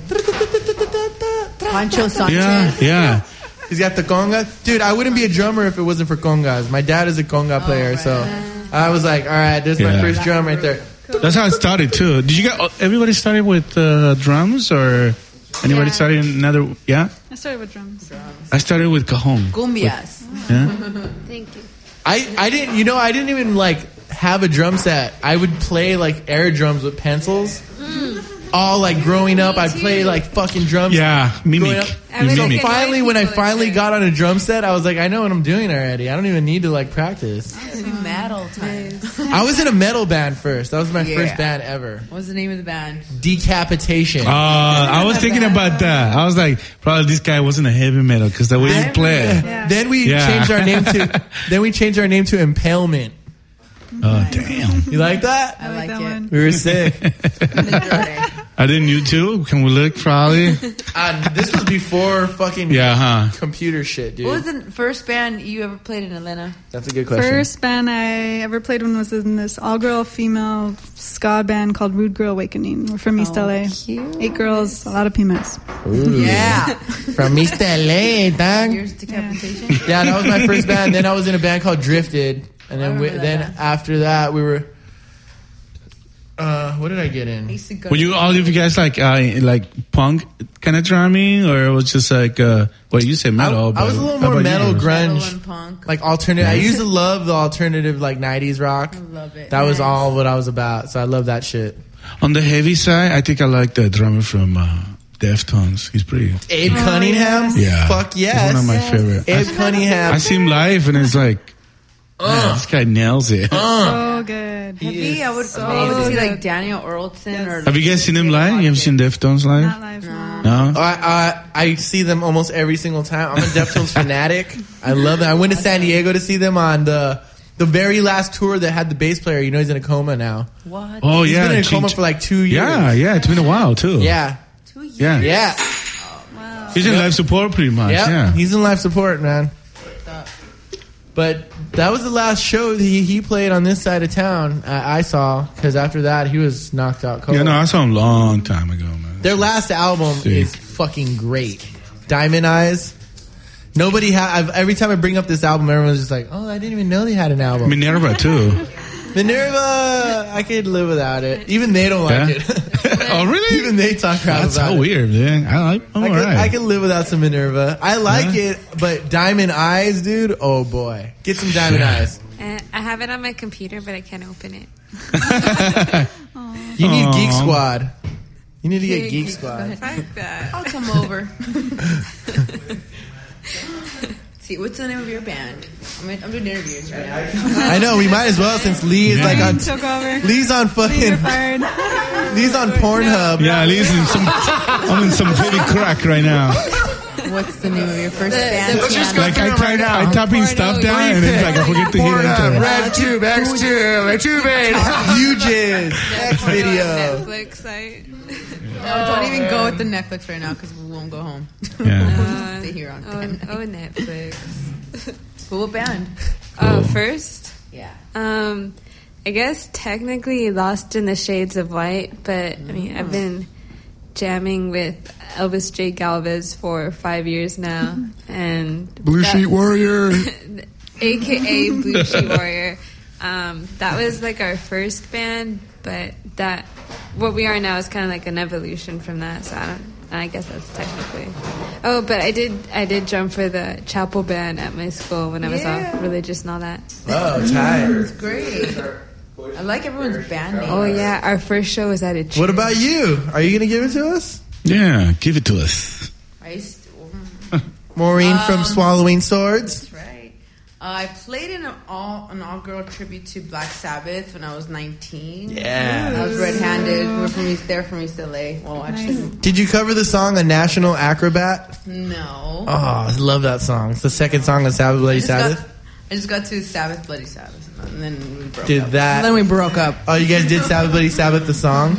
Pancho Sanchez? Yeah. He's got the conga. Dude, I wouldn't be a drummer if it wasn't for congas. My dad is a conga player, so I was like, all right, this is my Yeah. first drum right there. That's how it started too. Did you guys? Everybody started with drums, or anybody Yeah. started in another? Yeah, I started with drums. I started with cajon. Cumbias. Yeah. Thank you. I didn't even like have a drum set. I would play like air drums with pencils. All like growing up, I'd play like fucking drums. Yeah, Growing mimic. up. You So mimic. finally, when I finally got on a drum set, I was like, I know what I'm doing already. I don't even need to like practice. Metal time. I was in a metal band first. That was my Yeah. first band ever. What's the name of the band? Decapitation. I was thinking about that. I was like, probably this guy wasn't a heavy metal because the way he played. Yeah. Then we Yeah. changed our name to. Then we changed our name to Impalement. Oh damn! You like that? I like that it. one. We were sick. I didn't. You too? Can we look? Probably. This was before fucking Yeah, huh? computer shit, dude. What was the first band you ever played in, Elena? That's a good question. First band I ever played in was in this all-girl female ska band called Rude Girl Awakening. We're from East LA. Cute. 8 girls, a lot of females. Ooh. Yeah. From East LA, dang. Yours decapitation. Yeah, that was my first band. Then I was in a band called Drifted, and then remember that then band. after that we were. What did I get I in? used to go Were you all of you guys like punk kind of drumming, or it was just like well, you say metal? I was a little how more about metal you? grunge. Metal and punk. Like alternative. I used to love the alternative like 90s rock. I love it. That was Nice. all what I was about. So I love that shit. On the heavy side, I think I like the drummer from Deftones. He's pretty. Abe Cunningham? Yeah, Fuck He's yes. one of my favorite. Abe Cunningham. I see him live, and it's like, man, this guy nails it. So good. Heavy, I would so go see good. like Daniel Earlton or. Have you guys seen him live? You haven't seen Deftones live? Not live, no. No. I see them almost every single time. I'm a Deftones fanatic. I love them. I went to San Diego to see them on the very last tour that had the bass player. You know he's in a coma now. What? Oh He's yeah, been in a coma for like 2 years. yeah. It's been a while too. Yeah. 2 years. yeah. Yeah. He's in life support pretty much. Yep. Yeah. He's in life support, man. But that was the last show that he played on this side of town. I saw, because after that he was knocked out cold. Yeah, no, I saw him a long time ago, man. Their last album Sick. is fucking great. Diamond Eyes. Nobody every time I bring up this album, everyone's just like, "Oh, I didn't even know they had an album." Minerva too. Minerva, I could live without it. Even they don't like Yeah? it. Oh, really? Even they talk crap That's about so it. weird, man. I'm all right. I can live without some Minerva. I like it, but Diamond Eyes, dude. Oh boy, get some Diamond Eyes. I have it on my computer, but I can't open it. You need Geek Squad. You need to get Geek Squad. Fuck that. I'll come over. See, what's the name of your band? I'm doing interviews right now. I know, we might as well since Lee is like on. Took over. Lee's on fucking. You're fired. Lee's on Pornhub. Yeah, I'm in some heavy crack right now. What's the name of your first band? Let's just go Like through it right now. I typing stuff down and it's like I forget to hit enter. Red Tube, X2, Tube. Huges. Next video. Netflix site. No, don't even go with the Netflix right now because we won't go home. Yeah. We'll just stay here on Netflix. Cool band. First? Yeah. I guess technically Lost in the Shades of White, but I mean, I've been jamming with Elvis J. Galvez for 5 years now, and Blue Sheet Warrior. AKA Blue Sheet Warrior. That was like our first band, but what we are now is kind of like an evolution from that. So I guess that's technically. Oh, but I did drum for the chapel band at my school when I was all religious and all that. Oh, tight. It's great. I like everyone's band name. Oh yeah, our first show was at a church. What about you? Are you gonna give it to us? Yeah, give it to us. Maureen from Swallowing Swords. That's right. I played in an all-girl tribute to Black Sabbath when I was 19. Yeah. I was red-handed. They're from East LA. Well, actually, Did you cover the song "A National Acrobat"? no. Oh, I love that song. It's the second song of Sabbath Bloody Sabbath. I just got to Sabbath Bloody Sabbath, and then we broke Did up. that? And then we broke up. Oh, you guys did Sabbath Bloody Sabbath the song?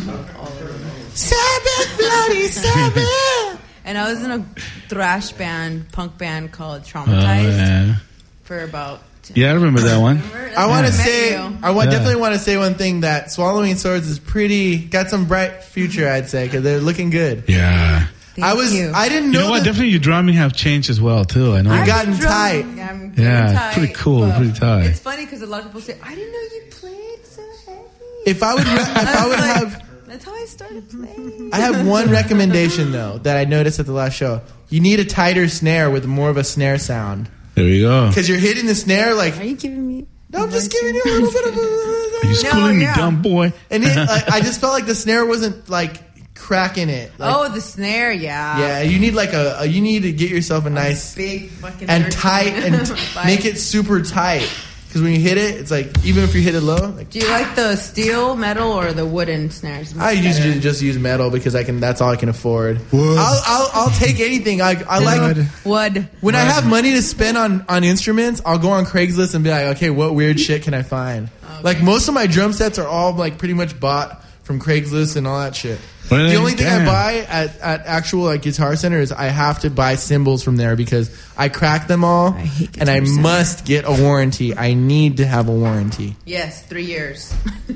Sabbath Bloody Sabbath. And I was in a thrash band, punk band called Traumatized Yeah. for about. Yeah, I remember that one. I want to Met say, you. definitely want to say one thing, that Swallowing Swords is got some bright future, I'd say, because they're looking good. Yeah. I didn't know. You know what? Definitely your drumming have changed as well too. I know. I've gotten tight. Yeah, I'm getting Yeah, tight, pretty cool, but pretty tight. It's funny because a lot of people say, "I didn't know you played so heavy." If I would have. That's how I started playing. I have one recommendation though that I noticed at the last show. You need a tighter snare with more of a snare sound. There we go. Because you're hitting the snare like. Are you giving me? No, I'm just giving you a little bit of. Are you schooling me, dumb boy? And I just felt like the snare wasn't like cracking it. Like, The snare, yeah. yeah, you need like you need to get yourself a nice Big fucking and 13. tight and make it super tight. Because when you hit it, it's like even if you hit it low. Like, Do you like the steel, metal, or the wooden snares? I usually just use metal because that's all I can afford. I'll take anything. I like wood. when I have money to spend on instruments. I'll go on Craigslist and be like, okay, what weird shit can I find? Like most of my drum sets are all like pretty much bought from Craigslist and all that shit. Really? The only thing Damn. I buy at actual like Guitar Center is I have to buy cymbals from there because I crack them all and I must get a warranty. I need to have a warranty. Yes, 3 years.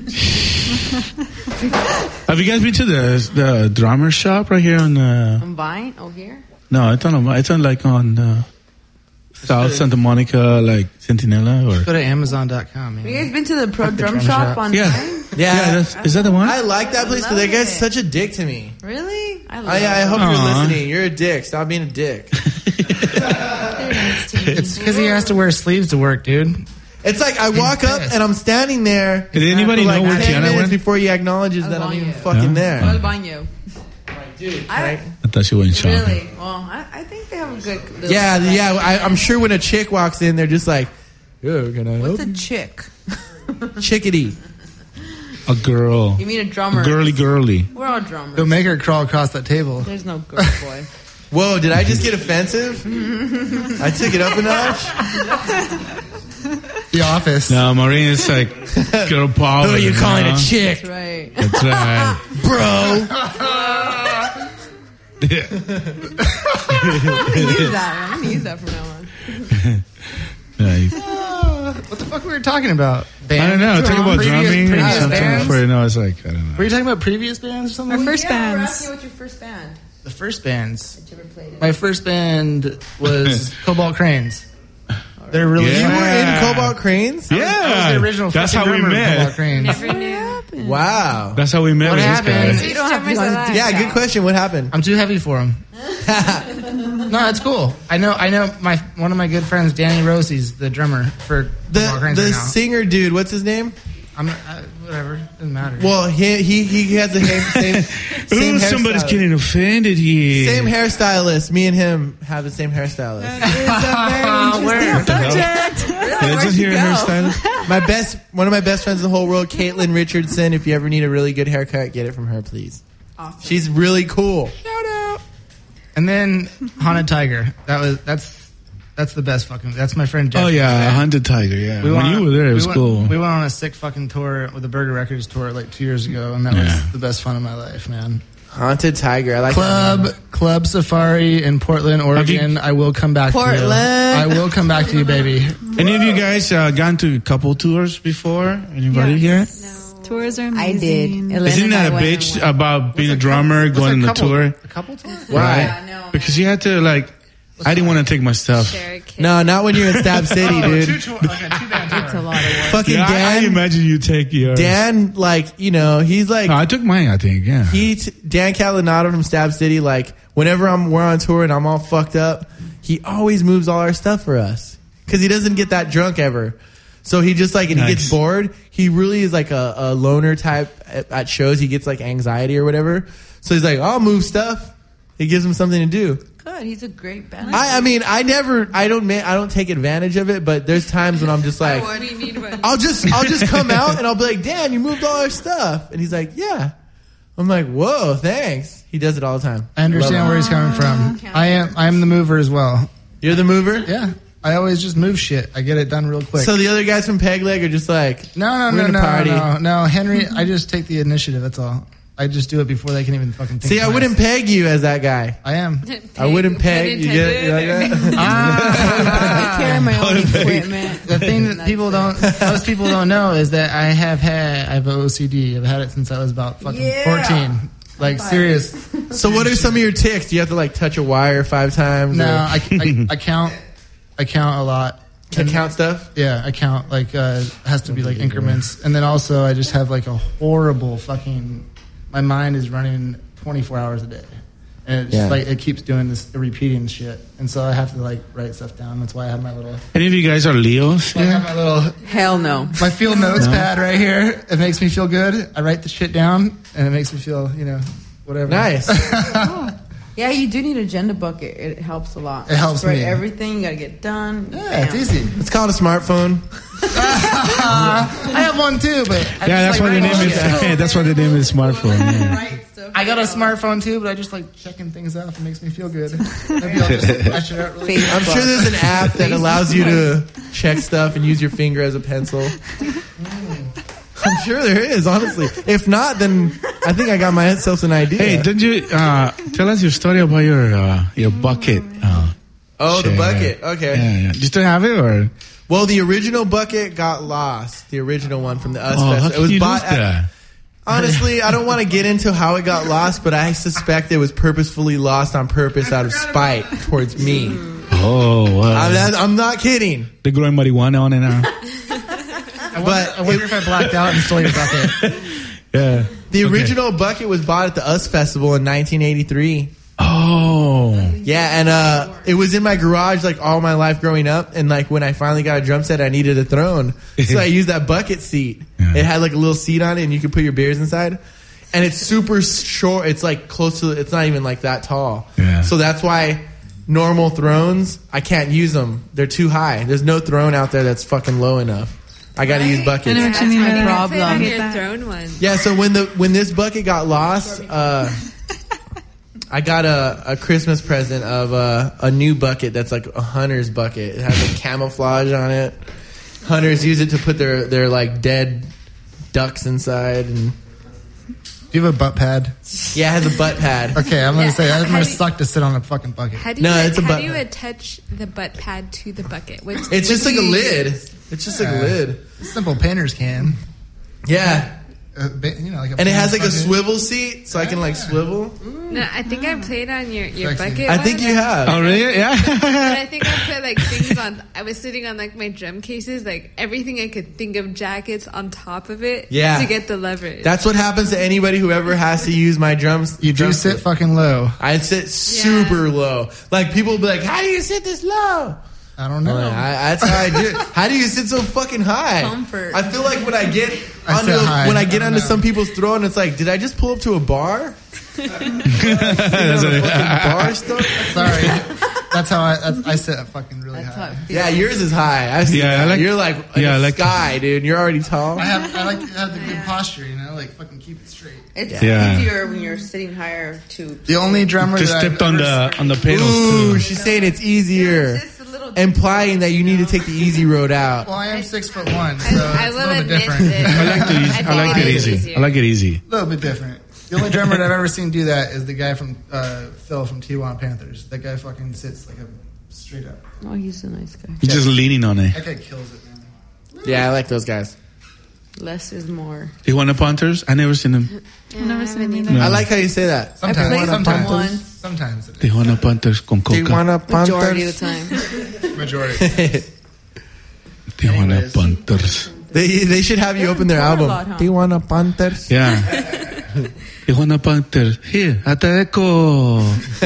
Have you guys been to the drummer shop right here on? I'm buying over here. No, it's on like on South Santa Monica, like Centinela or. Go to Amazon.com. Man. Have you guys been to the Pro Fuck the Drum drum Shop shop. on Yeah. time? Yeah, Is that the one? I like that place, but that guy's such a dick to me. Really? I love I hope you're Aw. listening. You're a dick. Stop being a dick. It's because he has to wear sleeves to work, dude. It's like I walk up and I'm standing there. Did anybody for like know where 10 Tiana minutes went? before he acknowledges that I'm even Baño. fucking Yeah. El there. Baño. Dude, I thought she went shopping. really? Well, I think they have a good. little yeah. selection. I'm sure when a chick walks in, they're just like, "Yo, can I help?" What's a chick? Chickadee. A girl. You mean a drummer? Girly. We're all drummers. Don't make her crawl across that table. There's no girl boy. Whoa, did I just get offensive? I took it up a notch. The Office. No, Maureen is like girl power. Who are you calling know? a chick, That's right. That's right. bro? I'm gonna use that from now on. Nice. What the fuck were we talking about? I don't know. Talking about drumming or previous something bands? before you know. It's like I don't know. Were you talking about previous bands or something? Our first We're bands. asking what's your first band The first bands. that you ever played in. My first band was Cobalt Cranes. They're really Yeah. You were in Cobalt Cranes? Yeah, I was the original that's fucking how we drummer of met. Cobalt Cranes. Never knew. happened? Wow. That's how we met What with this happened? guy. You don't have to go on the Yeah, good question. What happened? I'm too heavy for him. No, that's cool. I know. One of my good friends, Danny Rosie's the drummer for The right now. singer dude, what's his name? Whatever, doesn't matter. Well, he has the same Ooh, somebody's hairstylist. getting offended here. Same hairstylist. Me and him have the same hairstylist. That is a very interesting subject. Did I just hear a hairstylist? One of my best friends in the whole world, Caitlin Richardson. If you ever need a really good haircut, get it from her, please. Awesome. She's really cool. And then Haunted Tiger. That's the best fucking. That's my friend Jeff. Oh yeah, Hunted Tiger. Yeah, when you were there, it was cool. We went on a sick fucking tour with the Burger Records tour like 2 years ago, and that was the best fun of my life, man. Haunted Tiger. I like Club Safari in Portland, Oregon. I will come back to you. I will come back to you, baby. Any of you guys gone to a couple tours before? Anybody here? Tours are amazing. I did. Isn't that a bitch about being a drummer, going on the tour? A couple tours? Why? Yeah, no. Because you had to I didn't want to take my stuff. No, not when you're in Stab City, dude. It's a lot of work. Fucking Yeah, I Dan. imagine you take your. Dan, he's like. No, I took mine. I think. Yeah. Dan Calinado from Stab City. Like, whenever we're on tour and I'm all fucked up, he always moves all our stuff for us because he doesn't get that drunk ever. So he just and he gets bored. He really is like a loner type at shows. He gets like anxiety or whatever. So he's like, I'll move stuff. It gives him something to do. Good. He's a great band. I don't take advantage of it, but there's times when I'm just like, I'll just come out and I'll be like, Dan, you moved all our stuff. And he's like, yeah. I'm like, whoa, thanks. He does it all the time. I understand where he's coming from. I am the mover as well. You're the mover? Yeah. I always just move shit. I get it done real quick. So the other guys from Peg Leg are just like, No, Henry, I just take the initiative. That's all. I just do it before they can even fucking think. See, I wouldn't peg you as that guy. I am. I wouldn't peg. You get it like that? I carry my own equipment. The thing that most people don't know is that I have OCD. I've had it since I was about fucking 14. Like, serious. So what are some of your ticks? Do you have to touch a wire 5 times? No, I count. I count a lot. Count stuff? Yeah, I count. Has to be increments. And then also I just have a horrible fucking. My mind is running 24 hours a day. And it's just it keeps doing this, repeating shit. And so I have to write stuff down. That's why I have my little. Any of you guys are Leos? I have my little. Hell no. My field notes pad right here. It makes me feel good. I write the shit down, and it makes me feel, whatever. Nice. Yeah, you do need a agenda bucket. It helps a lot. It helps Write me. everything. You got to get done. Yeah, it's easy. It's called a smartphone. I have one too, but That's why the name is. That's why the name is smartphone. Yeah. I got a smartphone too, but I just checking things off. It makes me feel good. Maybe I should really. I'm sure there's an app that allows you to check stuff and use your finger as a pencil. I'm sure there is, honestly. If not, then I think I got myself an idea. Hey, did you tell us your story about your bucket? The bucket. Okay. Yeah. Do you still have it, or? Well, the original bucket got lost. The original one from the US How Fest. It was you bought lose that? Honestly, I don't want to get into how it got lost, but I suspect it was purposefully lost on purpose out of spite towards me. Oh, wow. I'm not kidding. They're growing marijuana on it now. I wonder if I blacked out and stole your bucket. Yeah. The original bucket was bought at the US Festival in 1983. Oh. Yeah, and it was in my garage all my life growing up, and when I finally got a drum set, I needed a throne. So I used that bucket seat. Yeah. It had a little seat on it, and you could put your beers inside. And it's super short. It's close to, it's not even that tall. Yeah. So that's why normal thrones, I can't use them. They're too high. There's no throne out there that's fucking low enough. I got to use buckets. That's my problem. Your throne one. Yeah, so when this bucket got lost, I got a Christmas present of a new bucket that's a hunter's bucket. It has camouflage on it. Hunters use it to put their dead ducks inside. And do you have a butt pad? Yeah, it has a butt pad. Okay, I'm gonna say that must suck to sit on a fucking bucket. How do you attach the butt pad to the bucket? It's just a lid. It's just a lid. Simple painters can. Yeah. like a And it has like a bucket. swivel seat, so I can like swivel. No, I think I played on your Sexy. bucket. I one. think you have. Oh, really? Yeah. But I think I put like things on. I was sitting on like my drum cases, like everything I could think of, jackets on top of it. Yeah. To get the leverage. That's what happens to anybody who ever has to use my drums. You do sit fucking low. I sit super low. Like people will be like, "How do you sit this low?" I don't know. That's how I do it. How do you sit so fucking high? Comfort. I feel like when I get sit high. when I get I don't onto know. some people's throat, and it's like, did I just pull up to a bar? That's what Bar stuff? Sorry. That's how I sit fucking really high. Yeah, yours is high. I've seen Yeah, I that. like- You're like in yeah, I the like- sky, dude. You're already tall. I like to have the good posture, like fucking keep it straight. It's Yeah. easier when you're sitting higher too. The only drummer Just that stepped I've on ever the pedals Ooh, too. she's saying it's easier, It's just a little implying that you need to take the easy road out. Well, I am 6'1", so I it's a will little bit admit different. that. I like to use, I I like think it it is easy. easier. I like it easy. A little bit different. The only drummer that I've ever seen do that is the guy from Phil from Tijuana Panthers. That guy fucking sits like a straight up. Oh, he's a nice guy. You're just leaning on it. That guy kills it, man. Yeah, I like those guys. Less is more. Tijuana Panthers? I never seen them. I've never seen No. either. I like how you say that. Sometimes. played Sometimes. once. Sometimes. Tijuana Panthers con coca. Tijuana Majority of Panthers. the time. Majority. Tijuana Anyways. Panthers. They should have you open their toured a album. lot, huh? Tijuana Panthers. Yeah. Tijuana Panthers. Here, Ataeco.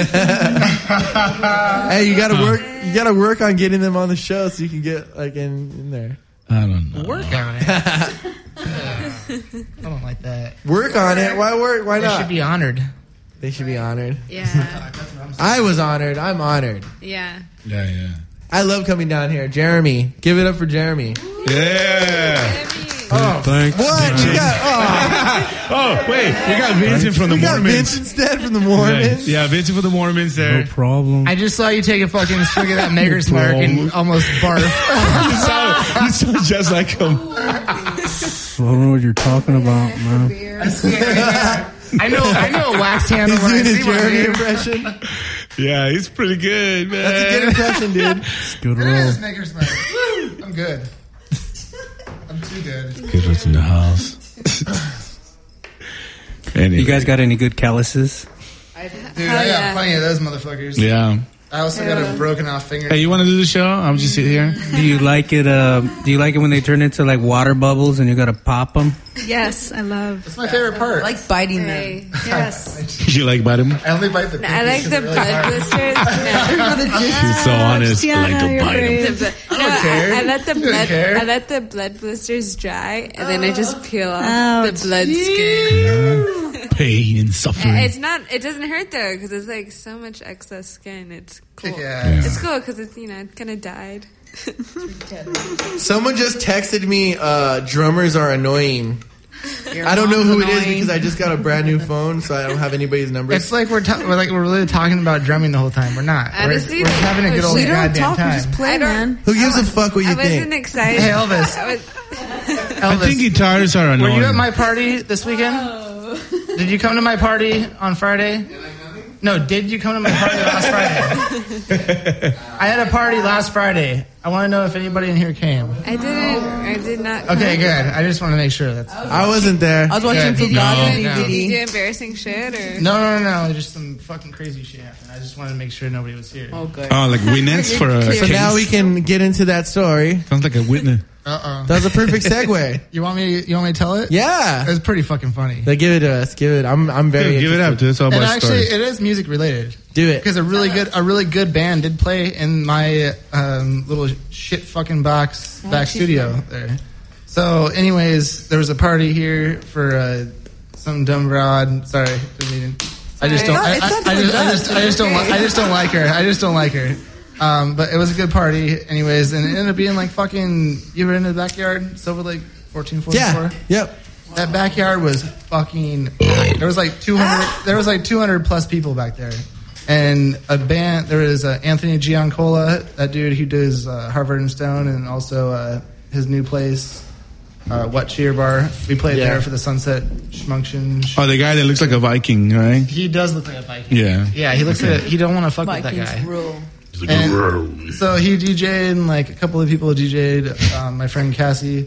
Hey, you gotta work. You gotta work on getting them on the show so you can get like in there. I don't know. Work on it. Yeah. I don't like that. Work on it. Why work? Why They not? should be honored. They should be honored. Yeah. I was honored. I'm honored. Yeah. Yeah, yeah. I love coming down here. Jeremy. Give it up for Jeremy. Yeah. What? You got, Oh, wait. We got Vincent from the we got Mormons. Vince instead from the Mormons. Yeah, Vincent from the Mormons there. No problem. I just saw you take a fucking swig of that Maker's Mark and almost barf. You sound just like him. I don't know what you're talking about, man. I know a wax handle. He's when I doing his see one, Jeremy dude. impression. Yeah, he's pretty good, man. That's a good impression, dude. It's good It roll. is Maker's Mark. Woo! I'm good. I'm too good. Get us in the house. Anyway. You guys got any good calluses? Dude, I got plenty of those motherfuckers. Yeah. I also got a broken off finger. Hey, you want to do the show? I'm just sit here. Do you like it? Do you like it when they turn into like water bubbles and you gotta pop them? Yes, I love. That's my favorite part. I like biting them. Hey. Yes. You like bite I only bite the No, I like pinkies the 'cause blood they're really hard. blisters. No. She's so honest. Yeah, I like to you're bite him. brave. No, care. I let the You don't blood. care. I let the blood blisters dry, and then I just peel off Ouch. the blood skin. Pain and suffering. It's not. It doesn't hurt though, because it's like so much excess skin. It's cool. Kick ass. It's cool because it's it kind of died. Someone just texted me, drummers are annoying. I don't know who it is because I just got a brand new phone, so I don't have anybody's number. It's like we're really talking about drumming the whole time. We're not. Honestly, we're having a good old We don't goddamn talk, we time. just play, I don't- man. Who gives a fuck what you I wasn't think? excited. Hey, Elvis. I was, I think guitars are Were annoying. you at my party this weekend? Did you come to my party on Friday? No, did you come to my party last Friday? I had a party last Friday. I want to know if anybody in here came. I didn't. I did not. Okay, good. I just want to make sure that's. I wasn't there. I was watching Good. Fugazi. No. Did you do embarrassing shit or? No. Just some fucking crazy shit happened. I just wanted to make sure nobody was here. Oh, good. Oh, like witness for a So case? now we can get into that story. Sounds like a witness. Uh-oh. That was a perfect segue. You want me to tell it? Yeah. It was pretty fucking funny. Like, give it to us. Give it. I'm very. Dude, give it up, dude. It's all And about actually, stories. it is music related. Do it. Because a really good band did play in my little shit fucking box back studio there. So, anyways, there was a party here for some dumb broad. Sorry, didn't mean to- I just don't. I just don't like her. I just don't like her. But it was a good party, anyways, and it ended up being like fucking. You ever in the backyard, Silver Lake 1444? Yeah. Yep. That backyard was fucking packed. There was like 200. There was like 200 plus people back there, and a band. There was Anthony Giancola, that dude who does Harvard and Stone, and also his new place, What Cheer Bar. We played there for the Sunset Schmunction. Oh, the guy that looks like a Viking, right? He does look like a Viking. Yeah. Yeah, he looks like he don't want to fuck with that Vikings guy. rule. And so he DJ'd, and like a couple of people DJ'd. My friend Cassie,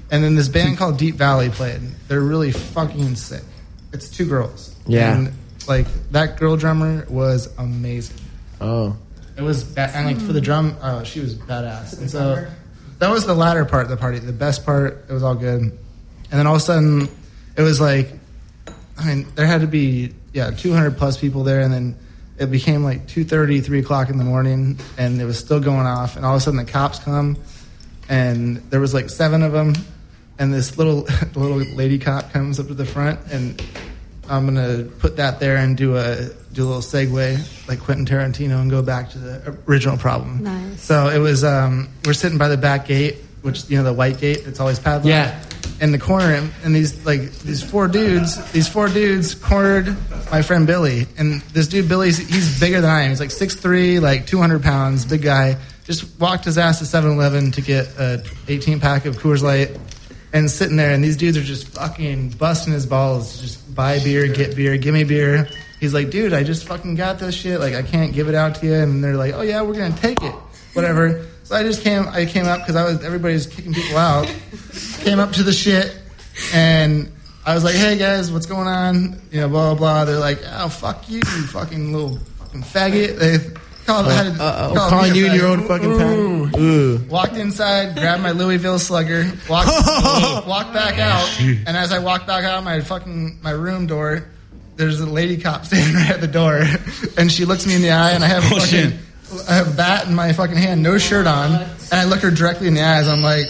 And then this band called Deep Valley played. They're really fucking sick. It's 2 girls. Yeah. And like that girl drummer was amazing. Oh. It was and like for the drum, she was badass. And so that was the latter part of the party. The best part, it was all good. And then all of a sudden, it was like, I mean, there had to be 200 plus people there, and then it became like 2:30, 3 o'clock in the morning, and it was still going off. And all of a sudden, the cops come, and there was like 7 of them, and this little lady cop comes up to the front, and I'm gonna put that there and do a little segue like Quentin Tarantino and go back to the original problem. Nice. So it was we're sitting by the back gate, which the white gate that's always padlocked. Yeah. In the corner, and these four dudes cornered my friend Billy, and this dude Billy, he's bigger than I am. He's like 6'3", like 200 pounds, big guy. Just walked his ass to 7-Eleven to get a 18-pack of Coors Light, and sitting there, and these dudes are just fucking busting his balls. Just buy beer, get beer, give me beer. He's like, dude, I just fucking got this shit. Like, I can't give it out to you. And they're like, oh yeah, we're gonna take it, whatever. So I came up because everybody's kicking people out. Came up to the shit, and I was like, hey guys, what's going on? Blah blah blah. They're like, oh fuck you, you fucking little fucking faggot. They calling you in your own fucking pen. Ooh. Walked inside, grabbed my Louisville Slugger, walked back out, and as I walked back out my room door, there's a lady cop standing right at the door, and she looks me in the eye, and I have a bat in my fucking hand, no shirt on, and I look her directly in the eyes. I'm like,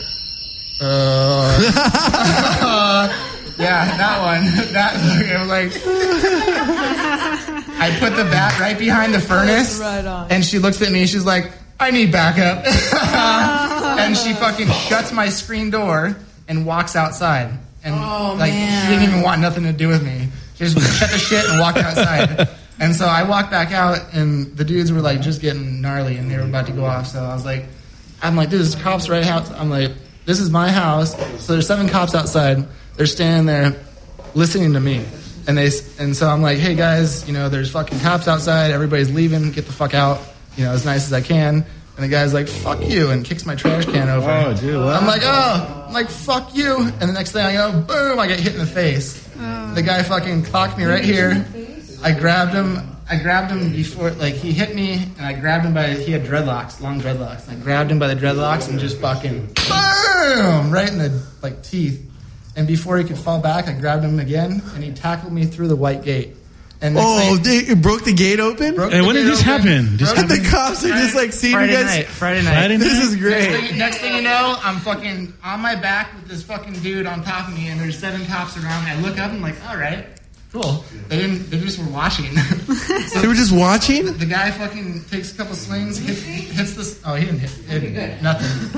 yeah, that one. It was like, I put the bat right behind the furnace, and she looks at me. She's like, I need backup, and she fucking shuts my screen door and walks outside. And she didn't even want nothing to do with me. She just shut the shit and walked outside. And so I walked back out, and the dudes were like just getting gnarly, and they were about to go off. So I was like, dude, there's cops right out. I'm like, this is my house. So there's 7 cops outside. They're standing there listening to me. And so I'm like, hey guys, there's fucking cops outside. Everybody's leaving. Get the fuck out, as nice as I can. And the guy's like, fuck you, and kicks my trash can over. Oh, dude, what? I'm like, fuck you. And the next thing I go, boom, I get hit in the face. The guy fucking clocked me right here. I grabbed him before, he hit me, and I grabbed him he had dreadlocks, long dreadlocks. And I grabbed him by the dreadlocks and just fucking, boom, right in the, teeth. And before he could fall back, I grabbed him again, and he tackled me through the white gate. And it broke the gate open? And when did this happen? The cops are just seeing you guys. Friday night. This is great. Next thing you know, I'm fucking on my back with this fucking dude on top of me, and there's 7 cops around me. I look up and I'm like, all right, cool. They just were watching. So they were just watching? The guy fucking takes a couple swings, hits this. Oh, he didn't hit nothing.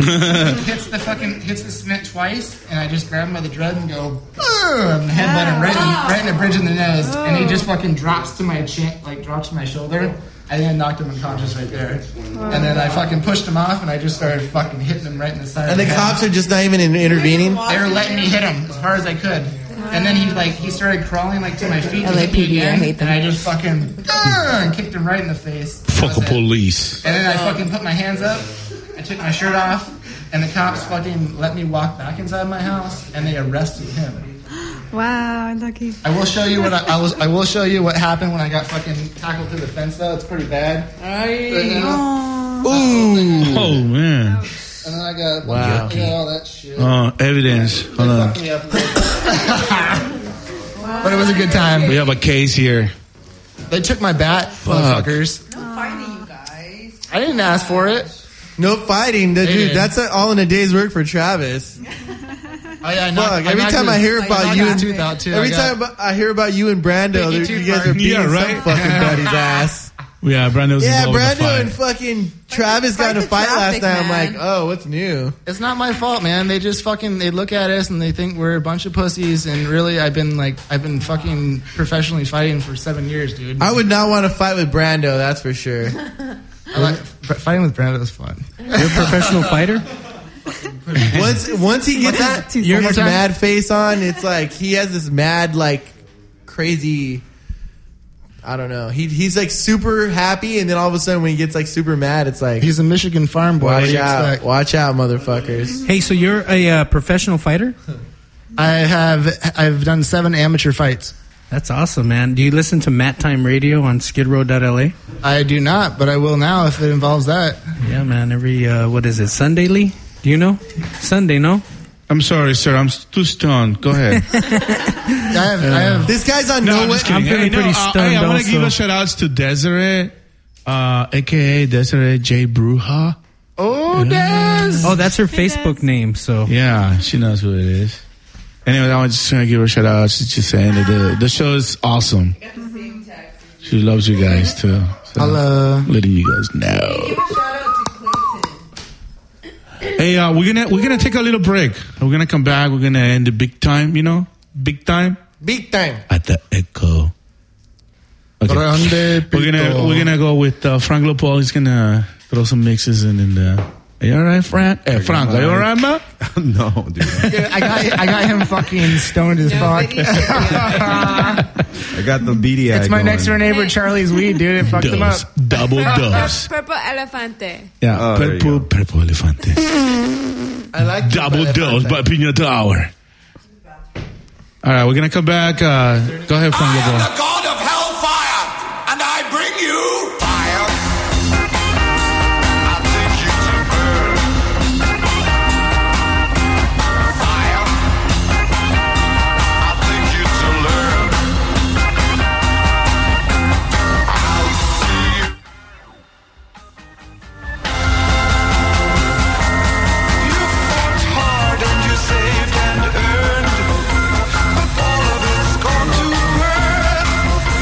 hits the cement twice, and I just grab him by the dread and go, and headbutt him right in the bridge of the nose, and he just fucking drops to my chin, drops to my shoulder. I then knocked him unconscious right there. And then I fucking pushed him off, and I just started fucking hitting him right in the side of the head. And the cops are just not even intervening? They were letting me hit him as hard as I could. And then he started crawling to my feet to hit me again, and I just fucking and kicked him right in the face. Fuck a police. And then I fucking put my hands up, I took my shirt off, and the cops fucking let me walk back inside my house, and they arrested him. Wow, lucky. I will show you I will show you what happened when I got fucking tackled through the fence, though. It's pretty bad. Ooh. Oh man. And then I got all that shit. Oh, evidence. Hold on. Fucked me up a little bit. But it was a good time. We have a case here. They took my bat, motherfuckers. I'm fighting you guys. I didn't ask for it. No fighting. Dude, that's all in a day's work for Travis. Oh yeah, every time I hear about you and I hear about you and Brando, you guys are beating some fucking buddy's ass. Yeah, Brando's involved in the Brando fight. and fucking Travis got in a fight last night. I'm like, oh, what's new? It's not my fault, man. They just they look at us and they think we're a bunch of pussies. And really, I've been fucking professionally fighting for 7 years, dude. I would not want to fight with Brando, that's for sure. Fighting with Brando is fun. You're a professional fighter? Once he gets his mad face on, it's like he has this mad, crazy I don't know. He's like super happy, and then all of a sudden when he gets like super mad, it's like he's a Michigan farm boy. What do you expect? Watch out, motherfuckers. Hey, so you're a professional fighter? I've done 7 amateur fights. That's awesome, man. Do you listen to Mat Time Radio on skidrow.la? I do not, but I will now if it involves that. Yeah, man. Every what is it? Sunday, do you know? Sunday, no? I'm sorry, sir. I'm too stoned. Go ahead. I have. This guy's on No, I'm no. just kidding. I'm feeling pretty stunned I want to also. give a shout outs to Desiree, a.k.a. Desiree J. Bruja. Oh, Des! Oh, that's her Facebook name, so. Yeah, she knows who it is. Anyway, I was just trying to give her a shout out. She's just saying that the show is awesome. She loves you guys, too. So, Hello. letting you guys know. Hey, we're gonna take a little break. We're gonna come back. We're gonna end the big time. Big time at the Echo. Okay. We're gonna go with Frank Lopol. He's gonna throw some mixes in. And are you all right, Frank? Hey, Frank, are you all right, man? No, dude. I got him fucking stoned as fuck. I got the beady eye. It's my going. next door neighbor Charlie's weed, dude. It fucked him up. Double dose. Purple Elefante. Yeah, purple elefante. I like Double dose by Piñata Hour. All right, we're gonna come back. Go ahead, Frank Lopol. The god of hellfire, and I bring you fire. I'll take you to burn. Fire. I'll take you to learn. I'll see you. You fought hard and you saved and earned, but all of it's gone to burn.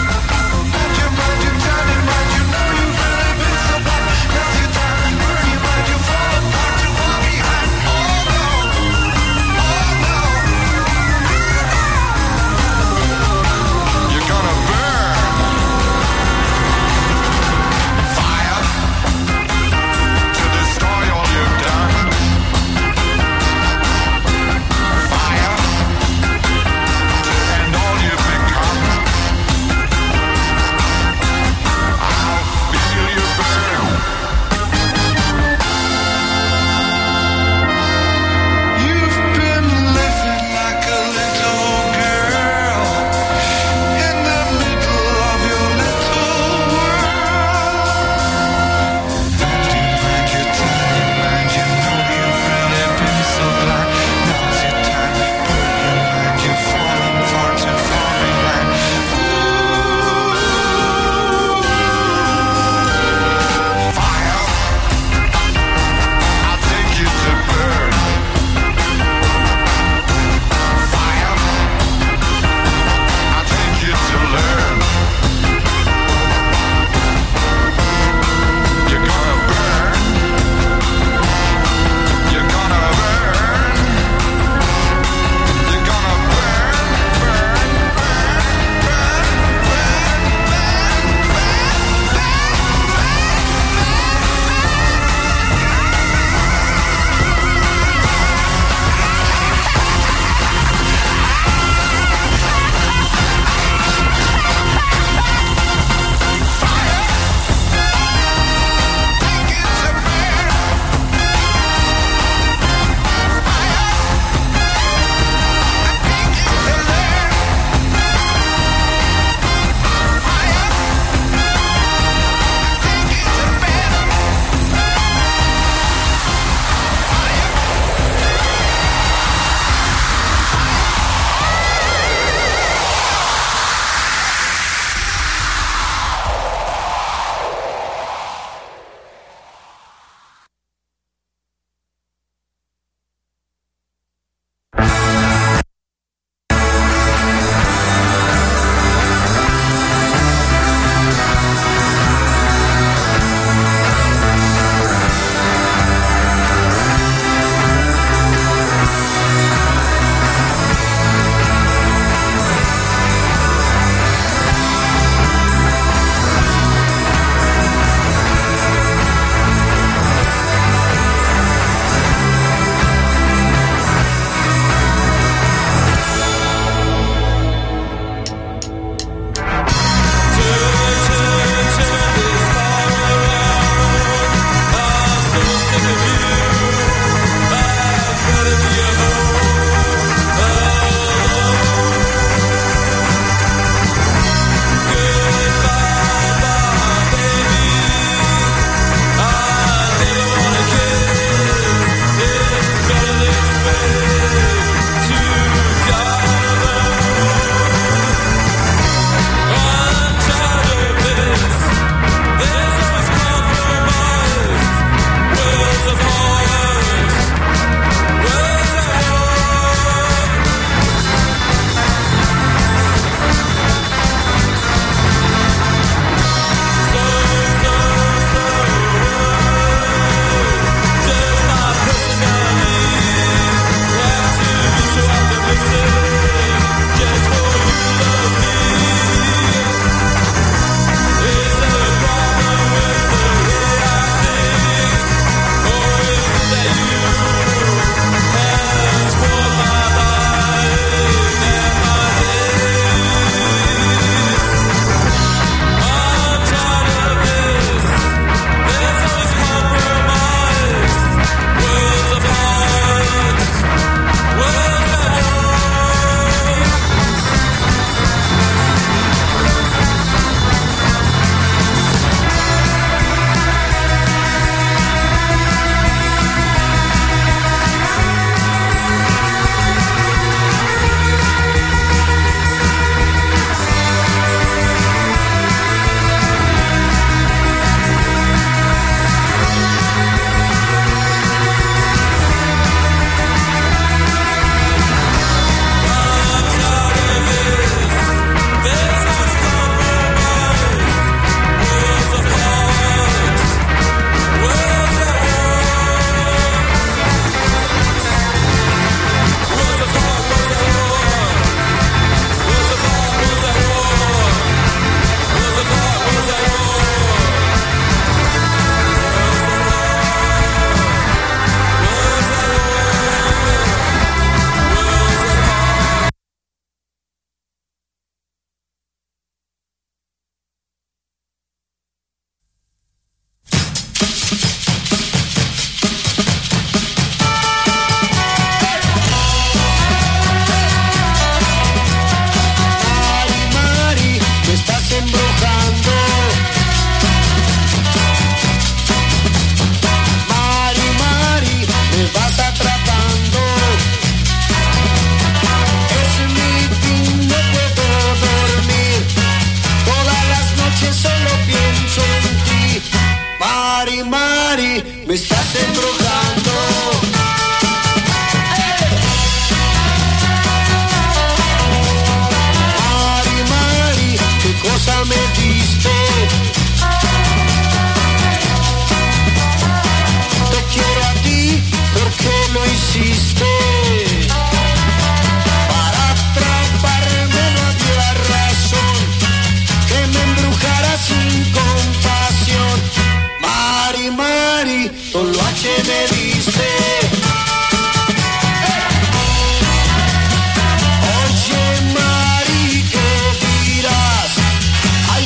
sorpresa me diste. Te quiero a ti, ¿por qué lo hiciste? Para atraparme no había razón que me embrujara sin compasión. Mari, Mari, con lo H me diste. Oye, Mari, ¿qué dirás? Hay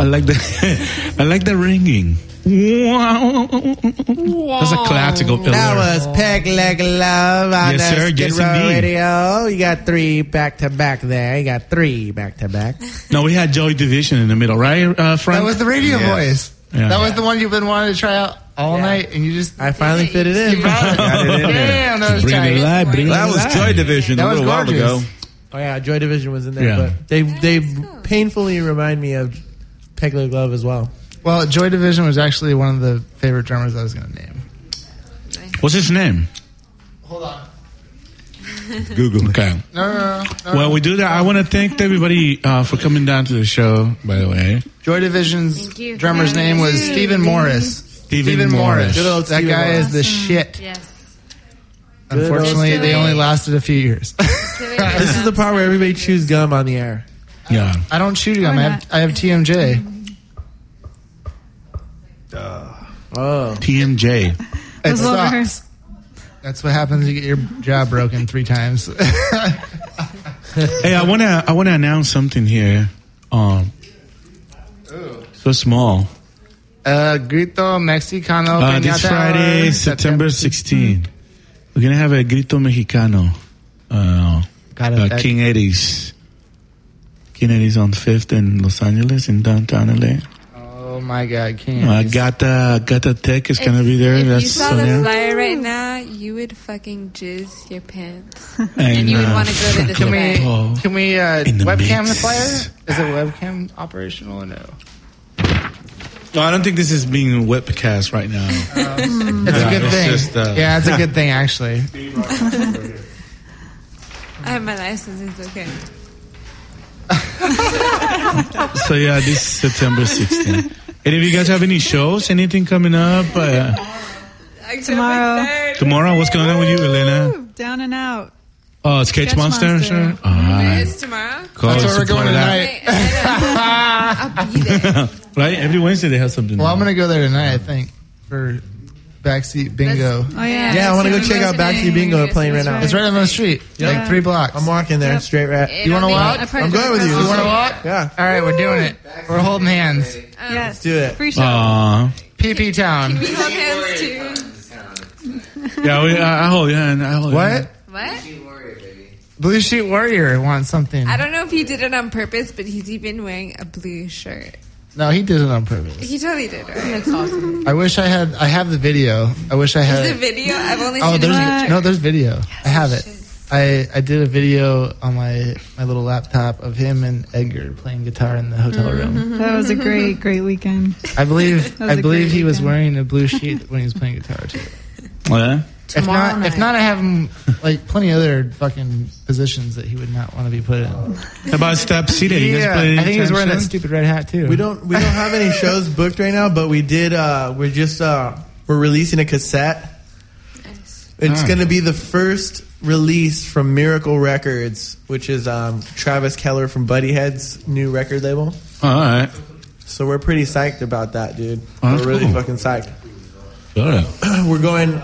like the ringing. Wow. That's a classical. That was Peg Leg Love on Yes, the sir. Skid Yes, Row indeed. Radio. You got 3 back to back there. You got 3 back to back. No, we had Joy Division in the middle, right, Frank? That was the radio voice. Yeah. That was the one you've been wanting to try out all night, and you just... I finally fit it in. Got it in there. Damn, that was Bring tight. it alive. Bring it That was alive. Joy Division That a was little while gorgeous. ago. Oh yeah, Joy Division was in there, Yeah. but they painfully remind me of Peg Leg Love as well. Well, Joy Division was actually one of the favorite drummers I was going to name. What's his name? Hold on. Google. Okay. No. Well, we do that. I want to thank everybody for coming down to the show, by the way. Joy Division's Thank you. drummer's name was Stephen Morris. Stephen Morris. Good old That Stephen guy Morris. is the shit. Yes. Unfortunately, Good they old- only lasted a few years. This is the part where everybody chews gum on the air. Yeah. I don't chew gum. I have TMJ. Oh, TMJ. It Those sucks. lovers. That's what happens when you get your jaw broken 3 times. Hey, I wanna announce something here. So small. Grito Mexicano. This Piñata Friday, Hour, September 16th, we're gonna have a Grito Mexicano. Got it. King Eddie's. King Eddie's on 5th in Los Angeles, in downtown LA. Oh my God, King. Gata Tech is gonna be there. If That's you saw so the there. flyer right now, you would fucking jizz your pants. And you would want to go to this Can we event. can we In the webcam mix. the flyer? Is it webcam operational or no? No, I don't think this is being webcast right now. It's a Yeah, good it's thing. just, Yeah, it's a good thing actually. I have my license. It's okay. So yeah, this September 16th. And if you guys have any shows, anything coming up? Tomorrow. Tomorrow, what's going on with you, Elena? Woo, down and out. Oh, Sketch Monster? Sure. All right. It's tomorrow. Cool, That's where we're support going that. tonight. I'll be there. Right? Every Wednesday they have something. Well, I'm gonna go there tonight. I think for backseat bingo. Oh yeah. yeah, I want to go check out Backseat Bingo Yes, playing right that's now. It's right on the street, Yeah. like 3 blocks. I'm walking there, straight rat. You want to walk? I'm going with you. You want to walk? Yeah, All right, we're doing it. We're holding hands. Yes. do it. Free show. PP Town. We hold hands too. Yeah, I hold your hand. I hold your hand. What? What? Blue Sheet Warrior wants something. I don't know if he did it on purpose, but he's even wearing a blue shirt. No, he did it on purpose. He totally did, right? That's awesome. I wish I have the video. I wish I had. Is the video? I've only Oh, seen there's a picture. no, there's video. I have it. I did a video on my little laptop of him and Edgar playing guitar in the hotel room. That was a great weekend. I believe That was a great he was weekend. wearing a blue sheet when he was playing guitar too. Oh, yeah? If not, I have him like plenty of other fucking positions that he would not want to be put in. How about Step City? You guys Yeah, play I think he was wearing that anytime soon? stupid red hat too. We don't have any shows booked right now, but we did. We're releasing a cassette. It's going to be the first release from Miracle Records, which is Travis Keller from Buddyhead's new record label. All right. So we're pretty psyched about that, dude. Oh, We're really cool. fucking psyched. Sure. We're going.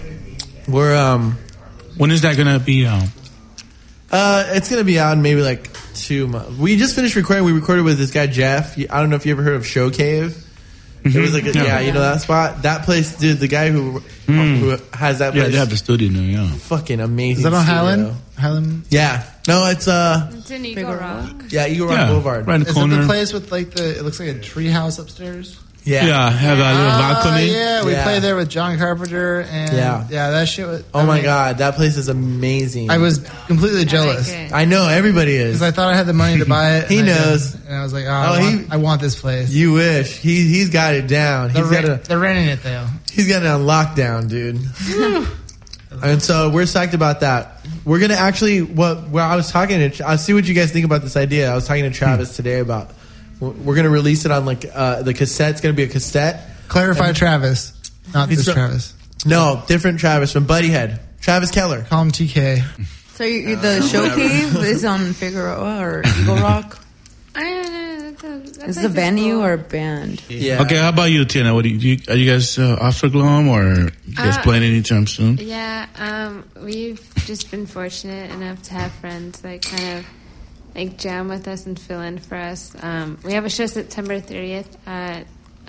When is that going to be? It's going to be out in maybe like 2 months. We just finished recording. We recorded with this guy Jeff. I don't know if you ever heard of Show Cave. It was like you know that spot. That place, dude. The guy who has that Yeah, place. they have the studio now, yeah. Fucking amazing. Is that on studio. Highland? Highland? Yeah. No, it's It's in Eagle Rock. yeah, Eagle Rock Yeah, Boulevard. right in the Is corner. it the place with like it looks like a tree house upstairs? Yeah, have a little balcony. Yeah, we Yeah. played there with John Carpenter and Yeah. that shit was, Oh my god, that place is amazing. I was completely jealous. it. I know everybody is. Because I thought I had the money to buy it. He and I knows. didn't. And I was like, Oh, I want this place. You wish. He's got it down. They're renting it though. He's got it on lockdown, dude. And so we're psyched about that. We're gonna actually I was talking to. I'll see what you guys think about this idea. I was talking to Travis today about. We're gonna release it on like the cassette. It's gonna be a cassette. Clarify Travis, not He's this from- Travis. No, different Travis from Buddyhead. Travis Keller. Call him TK. So the show cave is on Figueroa or Eagle Rock? I don't know. Is the venue or band? Yeah. Okay, how about you, Tina? What are you guys off for Glom or you guys playing anytime soon? Yeah, we've just been fortunate enough to have friends like kind of like jam with us and fill in for us. We have a show September 30th at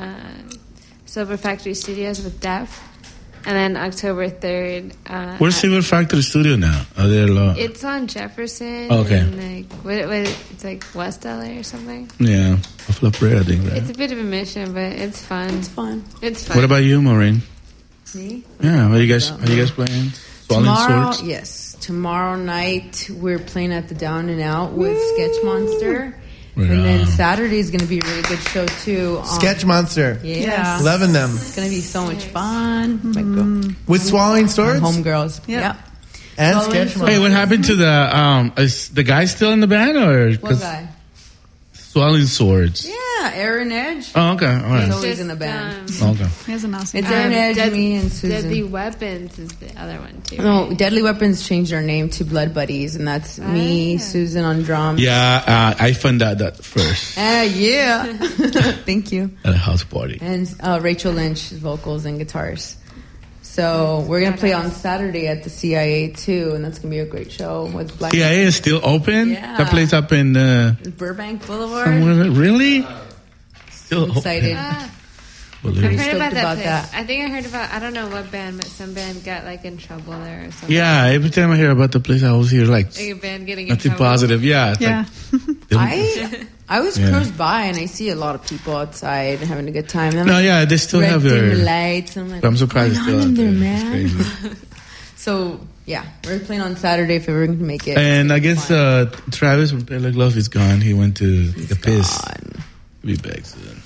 Silver Factory Studios with Def. And then October 3rd. Where's Silver Factory Studio now? Are they it's on Jefferson. Okay. And it's like West LA or something. Yeah. Off La Brea, I think, right? It's a bit of a mission, but it's fun. It's fun. What about you, Maureen? Me? Yeah, are you guys playing? Tomorrow, Swords? yes. Tomorrow night, we're playing at the Down and Out with Sketch Monster. Right And then on. Saturday is going to be a really good show, too. Sketch Monster. Yeah. Loving them. It's going to be so much fun. Might go. With Swallowing Swords? Homegirls. Yeah. And Sketch Monster. Hey, what happened to is the guy still in the band or? What guy? Swallowing Swords. Yeah, Aaron Edge. Oh, okay. All right. He's always in the band. Okay. He has an awesome. It's Aaron Edge, me, and Susan. Deadly Weapons is the other one too. No, right? Deadly Weapons changed their name to Blood Buddies, and that's me, Susan on drums. Yeah, I found out that first Yeah. Thank you. at a house party. And Rachel Lynch, vocals and guitars. So we're going to play on Saturday at the CIA, too, and that's going to be a great show with Black CIA is still open? Yeah. That place up in Burbank Boulevard. somewhere, really? Still I'm excited. open. I've heard stoked about that about place. that. I think I heard about, I don't know what band, but some band got like in trouble there or something. Yeah, every time I hear about the place, I always hear like Like a band getting in nothing trouble. positive. Yeah. It's Yeah. like, I was Yeah. cruised by, and I see a lot of people outside having a good time. And I'm no, like, yeah, they still have red their. dim lights. And I'm like, I'm surprised what's it's going still on in out there, there. It's man? crazy. So, yeah, we're playing on Saturday if we're going to make it. And I guess Travis from Taylor Glove is gone. He went to take a piss. He'll be back soon.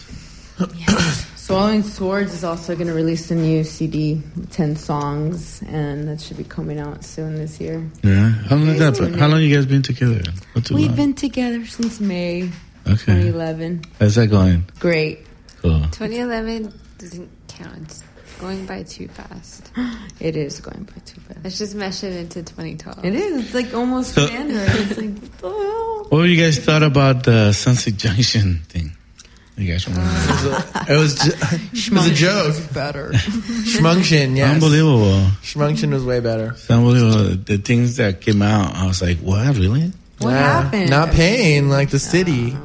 Swallowing Swords is also going to release a new CD, 10 songs, and that should be coming out soon this year. Yeah. How long you guys been together? Not too We've long. been together since May Okay. 2011. How's that going? Great. Cool. 2011 doesn't count. It's going by too fast. It is going by too fast. Let's just mesh it into 2012. It is. It's like almost So- January. It's like, what the hell? What you guys thought about the Sunset Junction thing? You guys remember? It was a joke. Better. Schmunction, yes. Unbelievable. Schmunction was way better. It's unbelievable. The things that came out, I was like, what, really? What happened? Not paying like the city.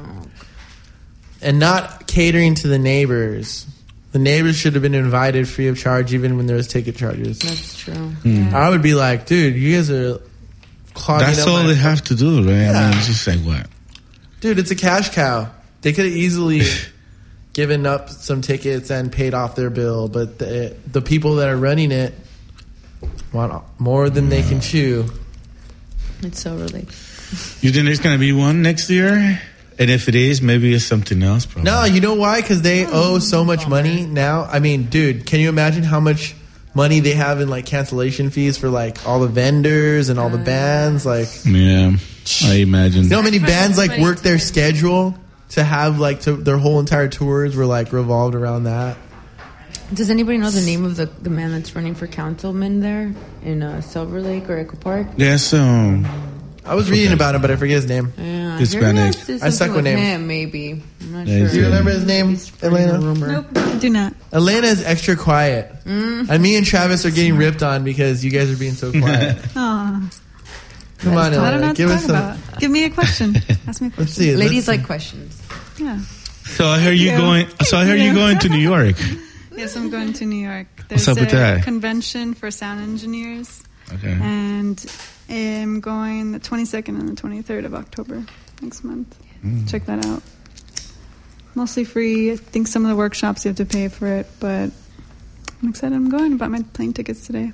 And not catering to the neighbors. The neighbors should have been invited free of charge even when there was ticket charges. That's true. I would be like, dude, you guys are clogging That's up all my- they have to do, right? I Yeah. mean, it's just like, what? Dude, it's a cash cow. They could have easily given up some tickets and paid off their bill, but the people that are running it want more than they can chew. It's so related. You think there's going to be one next year? And if it is, maybe it's something else, probably. No, you know why? Because they owe so much money now. I mean, dude, can you imagine how much money they have in like cancellation fees for like all the vendors and all the bands? Like, Yeah, I imagine. you know how many bands like work their schedule to have like their whole entire tours were like revolved around that. Does anybody know the name of the man that's running for councilman there in Silver Lake or Echo Park? Yes, I was reading about it, but I forget his name. Yeah, Hispanic. I suck with names. him, maybe. I'm not Yeah, sure. he's Do you remember his name, Elena? Nope, I do not. Elena is extra quiet. And me and Travis are getting ripped on because you guys are being so quiet. Aw. Come on, I don't know Elena. what Give to us talk some. about. Give me a question. Ask me a Let's question. see. Ladies let's like questions. Yeah. So I hear you going. So I hear you going to New York. Yes, I'm going to New York. What's There's up with a that? convention for sound engineers. Okay. And I'm going the 22nd and the 23rd of October next month. Check that out. Mostly free. I think some of the workshops you have to pay for it, but I'm excited. I'm going. I bought my plane tickets today.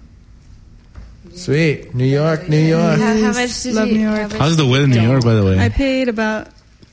Sweet. New York, New York. How much did Love you? New York. how much- How's the weather in New York, by the way? I paid about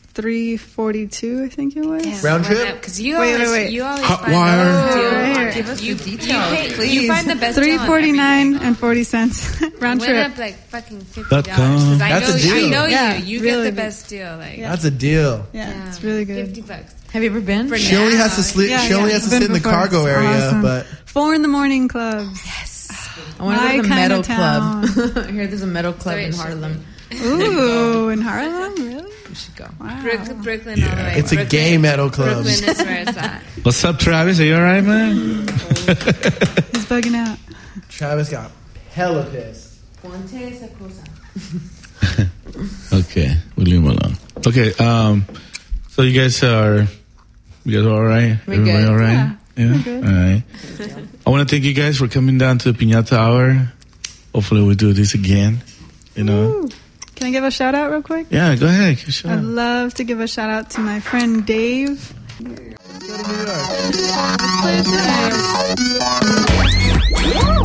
$342, I think it was. Yeah, Round trip? Because you Wait, always, wait. You always Hot find wire. the best deal. Right here. Give us You, the you, details, pay, please. you find the best deal on everything. $349 and 40 cents round Went trip. up like fucking $50. .com. 'cause I That's know, a deal. I know Yeah, you. You really get the good. best deal. Like, That's a deal. Yeah, it's really good. $50. Have you ever been? For She only has to sleep. Yeah, she only yeah, has to been sit in the before. cargo It's area, awesome. but 4 in the morning clubs. I want to My go to the kind metal of club. Here, there's a metal club Sorry, in it should Harlem. Ooh, in Harlem? Really? We should go. Wow. Brooklyn all the way. it's a Brooklyn- gay metal club. Brooklyn is where it's at. What's up, Travis? Are you all right, man? He's bugging out. Travis got hella pissed. Ponte esa cosa. Okay, we'll leave him alone. Okay, so you guys are all right? We're Everybody good. all right? Yeah, Yeah? we're good. All right. I want to thank you guys for coming down to the Piñata Hour. Hopefully we'll do this again, you know? Ooh. Can I give a shout out real quick? Yeah, go ahead. Give a shout I'd out. love to give a shout out to my friend Dave. Let's go to New York.